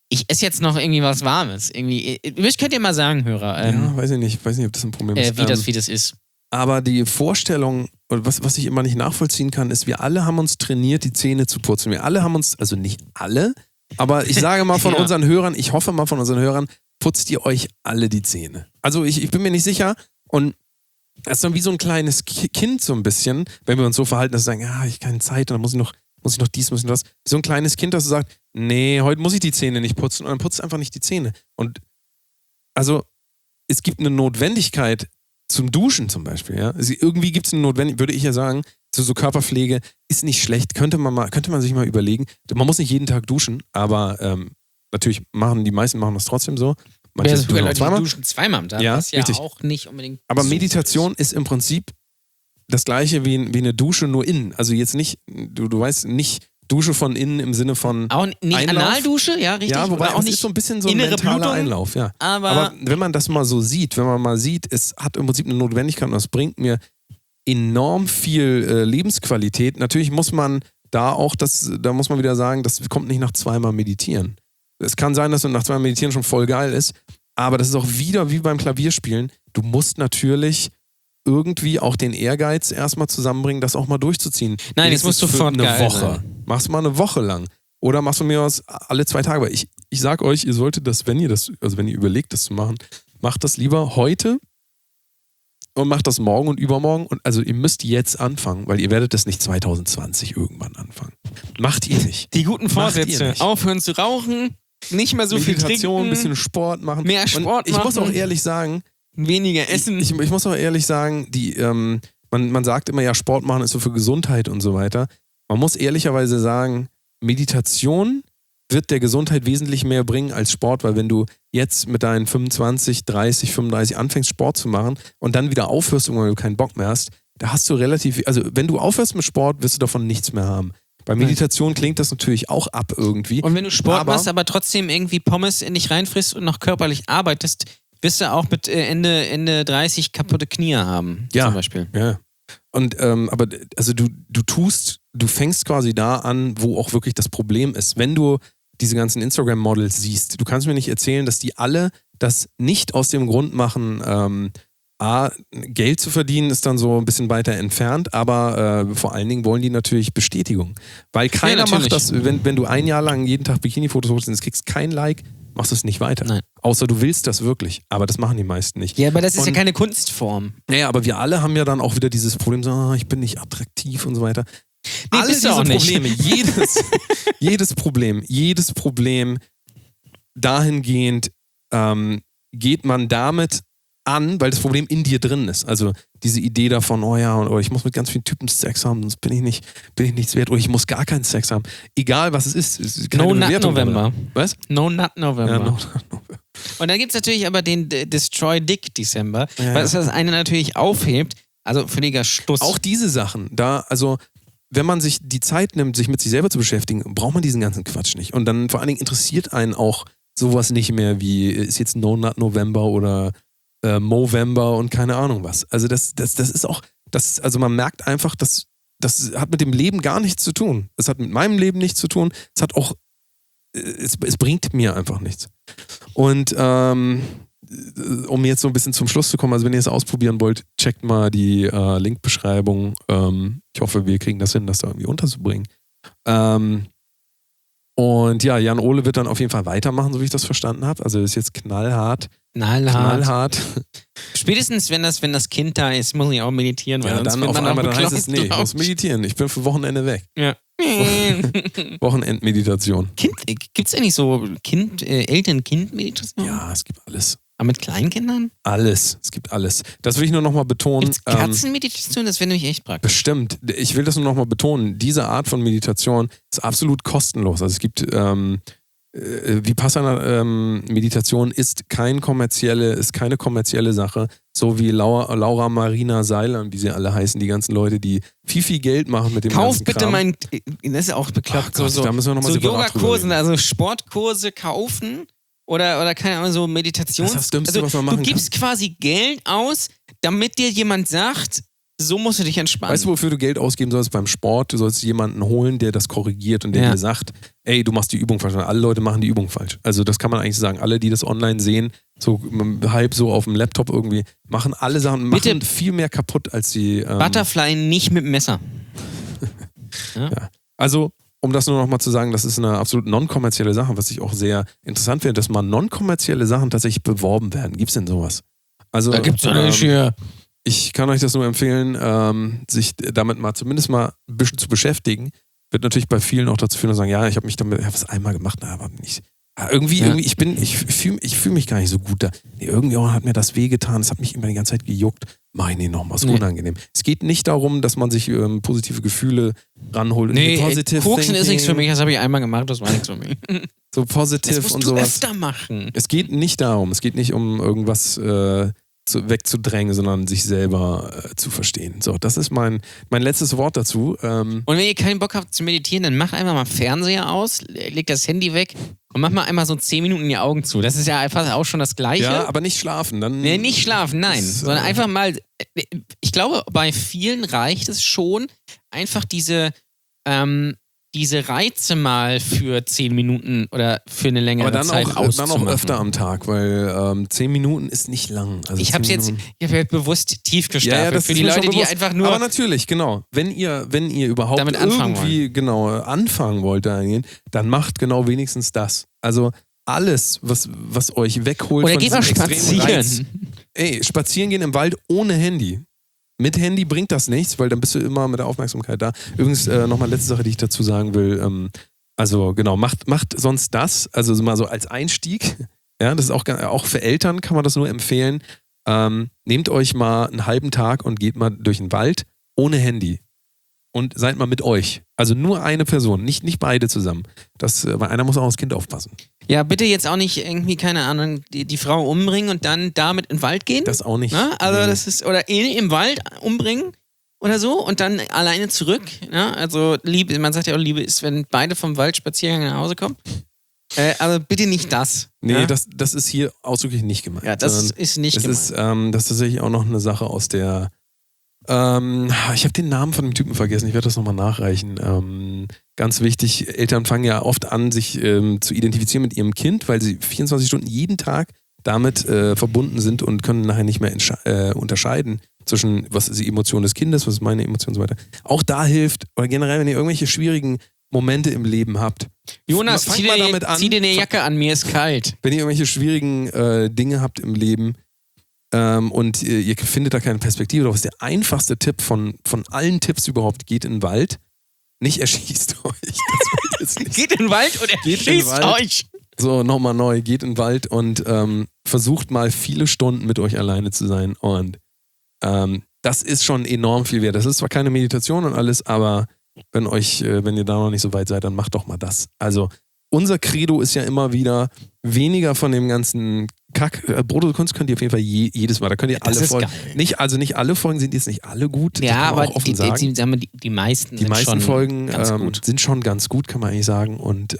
ich esse jetzt noch irgendwie was Warmes. Irgendwie, könnt ihr mal sagen, Hörer. Ja, weiß ich nicht, ob das ein Problem ist. Wie das ist. Aber die Vorstellung, was ich immer nicht nachvollziehen kann, ist, wir alle haben uns trainiert, die Zähne zu putzen. Wir alle haben uns, also nicht alle, aber ich sage mal von unseren Hörern, ich hoffe mal von unseren Hörern, putzt ihr euch alle die Zähne. Also ich bin mir nicht sicher und das ist dann wie so ein kleines Kind so ein bisschen, wenn wir uns so verhalten, dass wir sagen, ja, ich habe keine Zeit und dann muss ich noch dies, muss ich noch das. So ein kleines Kind, das sagt, nee, heute muss ich die Zähne nicht putzen und dann putzt einfach nicht die Zähne. Und also es gibt eine Notwendigkeit zum Duschen zum Beispiel. Ja? Also irgendwie gibt es eine Notwendigkeit, würde ich ja sagen, so Körperpflege ist nicht schlecht, könnte man sich mal überlegen. Man muss nicht jeden Tag duschen, aber natürlich die meisten machen das trotzdem so. Manche duschen zweimal am Tag, ja, was ja richtig. auch nicht unbedingt. Aber Meditation ist im Prinzip das gleiche wie eine Dusche nur innen. Also jetzt nicht, du weißt nicht Dusche von innen im Sinne von auch nicht Einlauf. Analdusche, ja, richtig. Ja, wobei auch nicht ist so ein bisschen so ein innere mentaler Blutung, Einlauf, ja. Aber wenn man das mal so sieht, es hat im Prinzip eine Notwendigkeit und das bringt mir enorm viel Lebensqualität. Natürlich muss man da muss man wieder sagen, das kommt nicht nach zweimal Meditieren. Es kann sein, dass nach zweimal Meditieren schon voll geil ist, aber das ist auch wieder wie beim Klavierspielen. Du musst natürlich irgendwie auch den Ehrgeiz erstmal zusammenbringen, das auch mal durchzuziehen. Nein, das muss sofort eine geil Woche. sein. Mach's mal eine Woche lang. Oder machst du mir was alle 2 Tage. Aber ich sag euch, ihr solltet das, wenn ihr überlegt, das zu machen, macht das lieber heute und macht das morgen und übermorgen. Und also ihr müsst jetzt anfangen, weil ihr werdet das nicht 2020 irgendwann anfangen. Macht ihr nicht. Die guten Vorsätze. Aufhören zu rauchen, nicht mehr so viel trinken. Ein bisschen Sport machen. Mehr Sport machen. Ich muss auch ehrlich sagen, weniger essen. Ich muss auch ehrlich sagen, man sagt immer, ja, Sport machen ist so für Gesundheit und so weiter. Man muss ehrlicherweise sagen, Meditation wird der Gesundheit wesentlich mehr bringen als Sport, weil wenn du jetzt mit deinen 25, 30, 35 anfängst, Sport zu machen und dann wieder aufhörst, weil du keinen Bock mehr hast, da hast du also wenn du aufhörst mit Sport, wirst du davon nichts mehr haben. Bei Meditation klingt das natürlich auch ab irgendwie. Und wenn du Sport machst, aber trotzdem irgendwie Pommes in dich reinfrisst und noch körperlich arbeitest, wirst du auch mit Ende 30 kaputte Knie haben, zum Beispiel. Ja. Und aber also du fängst quasi da an, wo auch wirklich das Problem ist. Wenn du diese ganzen Instagram-Models siehst, du kannst mir nicht erzählen, dass die alle das nicht aus dem Grund machen, Geld zu verdienen ist dann so ein bisschen weiter entfernt, aber vor allen Dingen wollen die natürlich Bestätigung. Weil keiner macht das, wenn du ein Jahr lang jeden Tag Bikini-Fotos holst und es kriegst kein Like, machst du es nicht weiter. Nein. Außer du willst das wirklich. Aber das machen die meisten nicht. Ja, aber das ist ja keine Kunstform. Naja, aber wir alle haben ja dann auch wieder dieses Problem, so, ich bin nicht attraktiv und so weiter. Nee, alle diese Probleme, jedes Problem dahingehend geht man damit an, weil das Problem in dir drin ist. Also diese Idee davon, oder ich muss mit ganz vielen Typen Sex haben, sonst bin ich nichts wert, oder ich muss gar keinen Sex haben. Egal, was es ist. No Nut November. Was? No Nut November. Ja, No Nut November. Und dann gibt es natürlich aber den Destroy Dick December, was das eine natürlich aufhebt. Also völliger Schluss. Auch diese Sachen, wenn man sich die Zeit nimmt, sich mit sich selber zu beschäftigen, braucht man diesen ganzen Quatsch nicht. Und dann vor allen Dingen interessiert einen auch sowas nicht mehr wie, ist jetzt No Nut November oder Movember und keine Ahnung was. Also das ist auch, also man merkt einfach, das hat mit dem Leben gar nichts zu tun. Es hat mit meinem Leben nichts zu tun. Es hat auch, es bringt mir einfach nichts. Und um jetzt so ein bisschen zum Schluss zu kommen, also wenn ihr es ausprobieren wollt, checkt mal die Linkbeschreibung. Ich hoffe, wir kriegen das hin, das da irgendwie unterzubringen. Und ja, Jan Ole wird dann auf jeden Fall weitermachen, so wie ich das verstanden habe. Also ist jetzt knallhart. Spätestens, wenn das Kind da ist, muss ich auch meditieren. Weil dann auf einmal dann heißt es, nee, ich muss meditieren. Ich bin für Wochenende weg. Ja. Wochenendmeditation. Gibt es eigentlich so Eltern-Kind-Meditation? Ja, es gibt alles. Aber mit Kleinkindern? Alles. Es gibt alles. Das will ich nur nochmal betonen. Gibt's Katzenmeditation? Das wäre nämlich echt praktisch. Bestimmt. Ich will das nur nochmal betonen. Diese Art von Meditation ist absolut kostenlos. Also es gibt Vipassana-Meditation ist keine kommerzielle Sache. So wie Laura Marina Seiler und wie sie alle heißen, die ganzen Leute, die viel Geld machen mit dem ganzen Kram. Kauf bitte das ist ja auch bekloppt. Da müssen wir noch mal Yoga-Kursen, also Sportkurse kaufen oder keine Ahnung, so Meditations... Das ist das Dümmste, was man machen kann. Du gibst quasi Geld aus, damit dir jemand sagt, so musst du dich entspannen. Weißt du, wofür du Geld ausgeben sollst beim Sport? Du sollst jemanden holen, der das korrigiert und der dir sagt, ey, du machst die Übung falsch. Alle Leute machen die Übung falsch. Also das kann man eigentlich sagen. Alle, die das online sehen, so halb so auf dem Laptop irgendwie, machen alle Sachen, machen viel mehr kaputt als die... Butterfly nicht mit dem Messer. Ja. Also, um das nur noch mal zu sagen, das ist eine absolut non-kommerzielle Sache, was ich auch sehr interessant finde, dass mal non-kommerzielle Sachen tatsächlich beworben werden. Gibt's denn sowas? Also, da gibt's ja nicht hier. Ich kann euch das nur empfehlen, sich damit zumindest mal ein bisschen zu beschäftigen. Wird natürlich bei vielen auch dazu führen, dass sagen, ja, ich habe mich damit, ich habe es einmal gemacht, aber nicht. Irgendwie, ich fühle mich gar nicht so gut da. Nee, irgendwie hat mir das wehgetan, es hat mich immer die ganze Zeit gejuckt. Meine nochmal, ist unangenehm. Es geht nicht darum, dass man sich positive Gefühle ranholt. Nee, Koksen ist nichts für mich, das habe ich einmal gemacht, das war nichts für mich. So positiv und sowas. Das musst du öfter machen. Es geht nicht darum, es geht nicht um irgendwas wegzudrängen, sondern sich selber zu verstehen. So, das ist mein letztes Wort dazu. Und wenn ihr keinen Bock habt zu meditieren, dann mach einfach mal Fernseher aus, leg das Handy weg und mach mal einmal so 10 Minuten die Augen zu. Das ist ja einfach auch schon das Gleiche. Ja, aber nicht schlafen. Dann nee, nicht schlafen, nein. Sondern einfach mal, ich glaube, bei vielen reicht es schon, einfach diese Reize mal für 10 Minuten oder für eine längere Zeit auszumachen. Dann auch öfter am Tag, weil 10 Minuten ist nicht lang. Also ich habe jetzt bewusst tief gestapelt. Das für die Leute, die einfach nur... Aber natürlich, genau. Wenn ihr überhaupt damit anfangen wollt, dann macht genau wenigstens das. Also alles, was euch wegholt oder von geht mal spazieren. Reiz. Spazieren gehen im Wald ohne Handy. Mit Handy bringt das nichts, weil dann bist du immer mit der Aufmerksamkeit da. Übrigens nochmal letzte Sache, die ich dazu sagen will. Also genau, macht sonst das, also mal so als Einstieg. Ja, das ist auch für Eltern kann man das nur empfehlen. Nehmt euch mal einen halben Tag und geht mal durch den Wald ohne Handy. Und seid mal mit euch. Also nur eine Person, nicht beide zusammen. Weil einer muss auch aufs Kind aufpassen. Ja, bitte jetzt auch nicht irgendwie, keine Ahnung, die Frau umbringen und dann damit in den Wald gehen. Das auch nicht. Na? Also das ist, oder im Wald umbringen oder so und dann alleine zurück. Na? Also Liebe, man sagt ja auch, Liebe ist, wenn beide vom Waldspaziergang nach Hause kommen. Also bitte nicht das. Nee, ja? das ist hier ausdrücklich nicht gemeint. Ja, das ist nicht gemeint. Das ist tatsächlich auch noch eine Sache aus der ich habe den Namen von dem Typen vergessen, ich werde das nochmal nachreichen. Ganz wichtig, Eltern fangen ja oft an, sich zu identifizieren mit ihrem Kind, weil sie 24 Stunden jeden Tag damit verbunden sind und können nachher nicht mehr unterscheiden zwischen, was ist die Emotion des Kindes, was ist meine Emotion und so weiter. Auch da hilft, oder generell, wenn ihr irgendwelche schwierigen Momente im Leben habt. Jonas, zieh dir eine Jacke an, mir ist kalt. Wenn ihr irgendwelche schwierigen Dinge habt im Leben, und ihr findet da keine Perspektive drauf, ist der einfachste Tipp von allen Tipps überhaupt, geht in den Wald, nicht erschießt euch. Geht in den Wald und erschießt euch. So, nochmal neu, geht in den Wald und versucht mal viele Stunden mit euch alleine zu sein und das ist schon enorm viel wert. Das ist zwar keine Meditation und alles, aber wenn ihr da noch nicht so weit seid, dann macht doch mal das. Also unser Credo ist ja immer wieder weniger von dem ganzen Kack. Brot und Kunst könnt ihr auf jeden Fall jedes Mal. Da könnt ihr alle Folgen. Nicht alle Folgen sind jetzt nicht alle gut. Ja, aber die meisten die meisten Folgen ganz gut. sind schon ganz gut, kann man eigentlich sagen. Und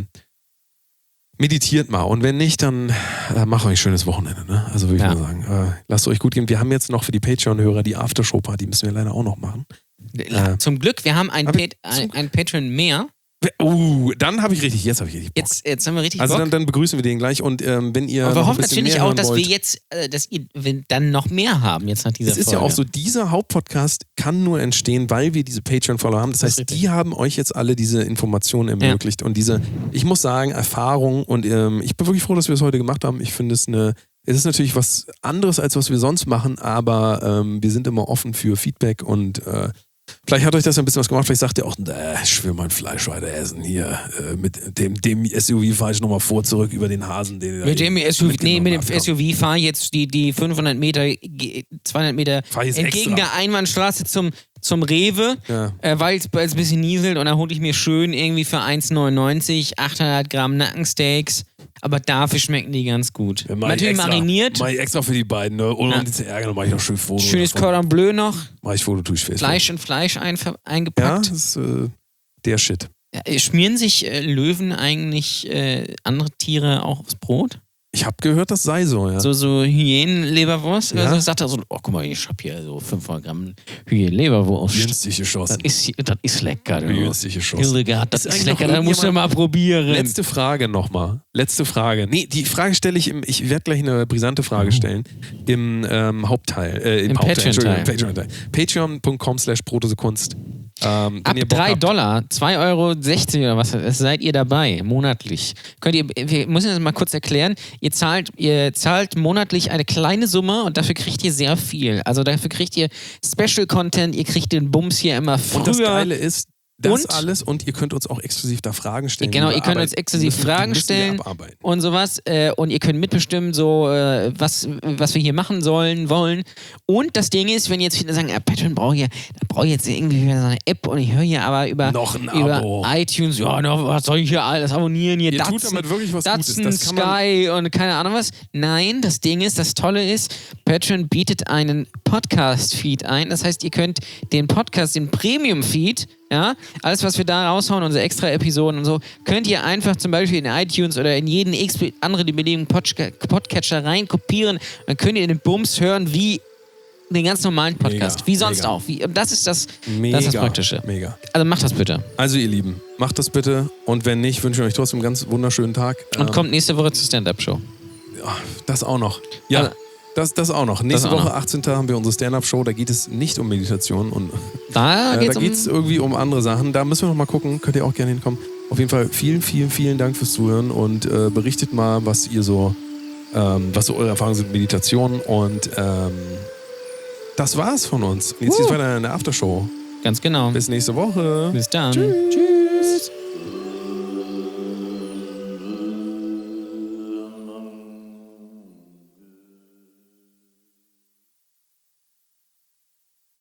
meditiert mal. Und wenn nicht, dann macht euch ein schönes Wochenende. Ne? Also würde ich mal sagen. Lasst euch gut gehen. Wir haben jetzt noch für die Patreon-Hörer die Aftershow-Party. Müssen wir leider auch noch machen. Zum Glück, wir haben ein Patreon mehr. Dann habe ich richtig Bock. Jetzt haben wir richtig Bock. Also dann begrüßen wir den gleich und wenn ihr aber noch wir hoffen natürlich auch, dass wollt, wir jetzt, dass ihr dann noch mehr haben jetzt nach dieser Folge. Es ist ja auch so, dieser Hauptpodcast kann nur entstehen, weil wir diese Patreon-Follower haben. Das heißt, die haben euch jetzt alle diese Informationen ermöglicht und diese, ich muss sagen, Erfahrung und ich bin wirklich froh, dass wir es heute gemacht haben. Ich finde es ist natürlich was anderes, als was wir sonst machen, aber wir sind immer offen für Feedback und vielleicht hat euch das ein bisschen was gemacht. Vielleicht sagt ihr auch, ich will mein Fleisch weiter essen hier. Mit dem SUV fahre ich nochmal zurück über den Hasen. Mit dem SUV fahre ich jetzt die 500 Meter, 200 Meter entgegen der Einbahnstraße zum Rewe, weil es ein bisschen nieselt und dann hole ich mir schön irgendwie für 1,99 800 Gramm Nackensteaks. Aber dafür schmecken die ganz gut. Natürlich mariniert. Mach ich extra für die beiden, ne? Ohne um die zu ärgern, dann mach ich noch schön Foto. Schönes Cordon Bleu noch. Mach ich Foto, tue ich fest. Fleisch in Fleisch eingepackt. Ja, das ist der Shit. Schmieren sich Löwen eigentlich andere Tiere auch aufs Brot? Ich habe gehört, das sei so, ja. So Hyänenleberwurst. Ja. Also sagt er so, oh, guck mal, ich habe hier so 500 Gramm Hyänenleberwurst. Günstig geschossen. Das ist lecker. Günstig geschossen. Hildegard, das Ist ist eigentlich lecker, noch das musst du mal probieren. Letzte Frage nochmal. Letzte Frage. Nee, die Frage stelle ich ich werde gleich eine brisante Frage stellen. Im Hauptteil. Im Patreon-Teil. Patreon-Teil. Patreon.com/Protosekunst. Ab $3, 2,60 € oder was, seid ihr dabei, monatlich. Wir müssen das mal kurz erklären. Ihr zahlt monatlich eine kleine Summe und dafür kriegt ihr sehr viel. Also dafür kriegt ihr Special Content, ihr kriegt den Bums hier immer früher. Und das Geile ist, alles und ihr könnt uns auch exklusiv da Fragen stellen. Genau, ihr könnt uns exklusiv Fragen stellen und sowas und ihr könnt mitbestimmen, so was wir hier machen wollen. Und das Ding ist, wenn jetzt viele sagen, Patreon brauche ich jetzt irgendwie wieder so eine App und ich höre hier aber über iTunes, was soll ich hier alles abonnieren? Hier tut damit wirklich was Gutes. Das Sky und keine Ahnung was. Nein, das Ding ist, das Tolle ist, Patreon bietet einen Podcast-Feed ein. Das heißt, ihr könnt den Podcast, den Premium-Feed, ja, alles, was wir da raushauen, unsere extra Episoden und so, könnt ihr einfach zum Beispiel in iTunes oder in jeden anderen beliebigen Podcatcher rein kopieren. Dann könnt ihr den Bums hören wie den ganz normalen Podcast. Wie sonst auch. Das ist das Praktische. Mega. Also macht das bitte. Also ihr Lieben, macht das bitte. Und wenn nicht, wünsche ich euch trotzdem einen ganz wunderschönen Tag. Und kommt nächste Woche zur Stand-Up-Show. Ja, das auch noch. Ja. Also, das auch noch. Nächste Woche, 18. haben wir unsere Stand-Up-Show. Da geht es nicht um Meditation. Und da geht es irgendwie um andere Sachen. Da müssen wir noch mal gucken. Könnt ihr auch gerne hinkommen. Auf jeden Fall vielen, vielen, vielen Dank fürs Zuhören. Und berichtet mal, was so eure Erfahrungen sind mit Meditation. Und das war's von uns. Und jetzt geht's weiter in der Aftershow. Ganz genau. Bis nächste Woche. Bis dann. Tschüss.